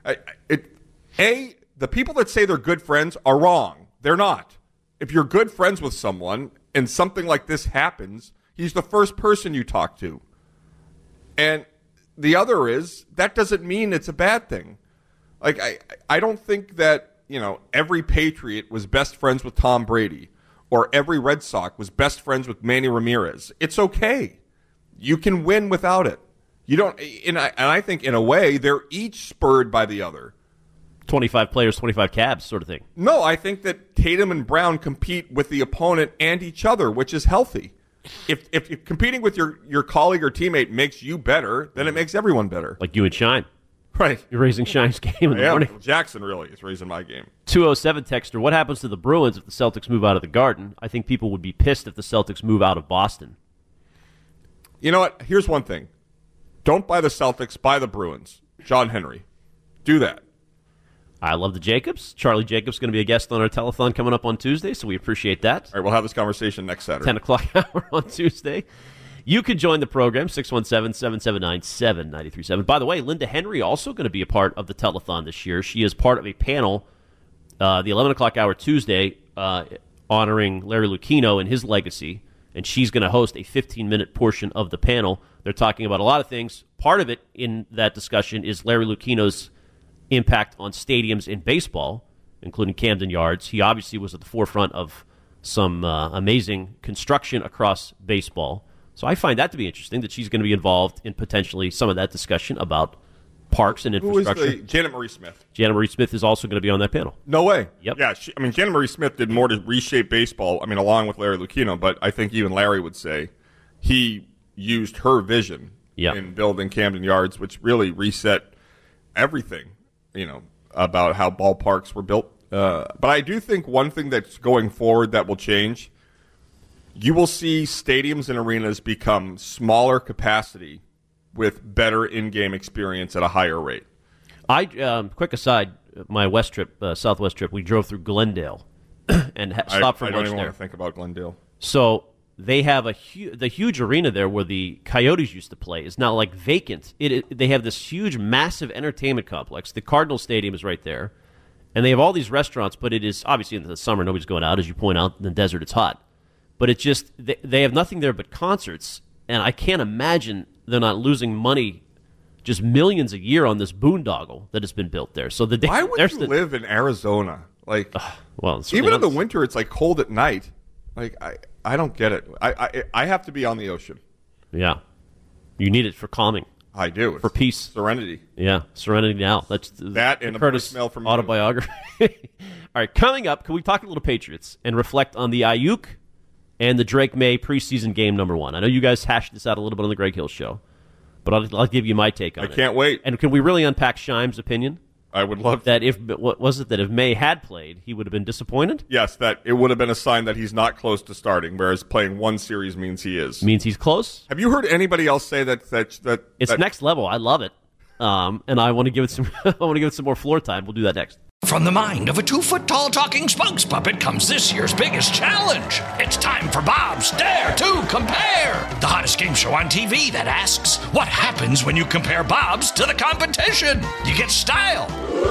the people that say they're good friends are wrong. They're not. If you're good friends with someone and something like this happens, he's the first person you talk to. And the other is, that doesn't mean it's a bad thing. Like, I don't think that, every Patriot was best friends with Tom Brady. Or every Red Sox was best friends with Manny Ramirez. It's okay. You can win without it. You don't. And I think in a way they're each spurred by the other 25 players, 25 cabs sort of thing. No, I think that Tatum and Brown compete with the opponent and each other, which is healthy. If competing with your colleague or teammate makes you better, then it makes everyone better. Like you and Shine. Right. You're raising Shine's game in the morning. Well, Jackson really is raising my game. 207 texter, what happens to the Bruins if the Celtics move out of the Garden? I think people would be pissed if the Celtics move out of Boston. You know what? Here's one thing. Don't buy the Celtics, buy the Bruins. John Henry. Do that. I love the Jacobs. Charlie Jacobs going to be a guest on our telethon coming up on Tuesday, so we appreciate that. All right, we'll have this conversation next Saturday. 10 o'clock hour on Tuesday. You can join the program, 617-779-7937. By the way, Linda Henry also going to be a part of the telethon this year. She is part of a panel, the 11 o'clock hour Tuesday, honoring Larry Lucchino and his legacy, and she's going to host a 15-minute portion of the panel. They're talking about a lot of things. Part of it in that discussion is Larry Lucchino's impact on stadiums in baseball, including Camden Yards. He obviously was at the forefront of some amazing construction across baseball. So I find that to be interesting, that she's going to be involved in potentially some of that discussion about parks and infrastructure. Who is Janet Marie Smith? Janet Marie Smith is also going to be on that panel. No way. Yep. Yeah, Janet Marie Smith did more to reshape baseball, along with Larry Lucchino, but I think even Larry would say he used her vision in building Camden Yards, which really reset everything, about how ballparks were built. But I do think one thing that's going forward that will change, you will see stadiums and arenas become smaller capacity with better in-game experience at a higher rate. Quick aside, my Southwest trip, we drove through Glendale and stopped for lunch there. I don't even want to think about Glendale. So they have the huge arena there where the Coyotes used to play is now like vacant. They have this huge, massive entertainment complex. The Cardinal Stadium is right there. And they have all these restaurants, but it is obviously in the summer, nobody's going out. As you point out, in the desert, it's hot. But it's just, they have nothing there but concerts. And I can't imagine they're not losing money, just millions a year on this boondoggle that has been built there. So why would you live in Arizona? Even in the winter, it's like cold at night. I don't get it. I have to be on the ocean. Yeah. You need it for calming. I do. For peace. Serenity. Yeah, serenity now. That's that and the Curtis from autobiography. All right, coming up, can we talk a little Patriots and reflect on the Ayuk and the Drake May preseason game number 1? I know you guys hashed this out a little bit on the Greg Hill Show, but I'll give you my take on it. I can't wait. And can we really unpack Shime's opinion? I would love that. What was it that if May had played, he would have been disappointed? Yes, that it would have been a sign that he's not close to starting, whereas playing one series means he is. Means he's close? Have you heard anybody else say that it's next level? I love it. And I want to give it some more floor time. We'll do that next. From the mind of a 2-foot-tall talking spokes puppet comes this year's biggest challenge. It's time for Bob's Dare to Compare, the hottest game show on TV that asks, what happens when you compare Bob's to the competition? You get style.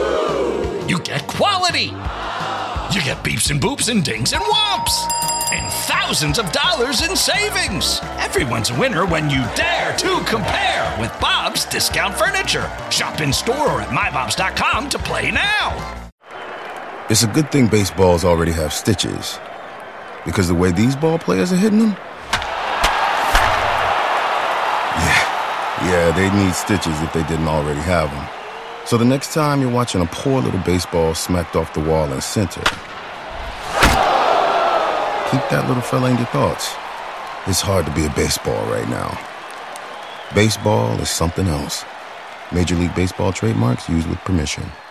You get quality. You get beeps and boops and dings and whomps. And thousands of dollars in savings. Everyone's a winner when you dare to compare with Bob's Discount Furniture. Shop in store or at mybobs.com to play now. It's a good thing baseballs already have stitches, because the way these ball players are hitting them, yeah, they need stitches if they didn't already have them. So the next time you're watching a poor little baseball smacked off the wall in center, keep that little fella in your thoughts. It's hard to be a baseball right now. Baseball is something else. Major League Baseball trademarks used with permission.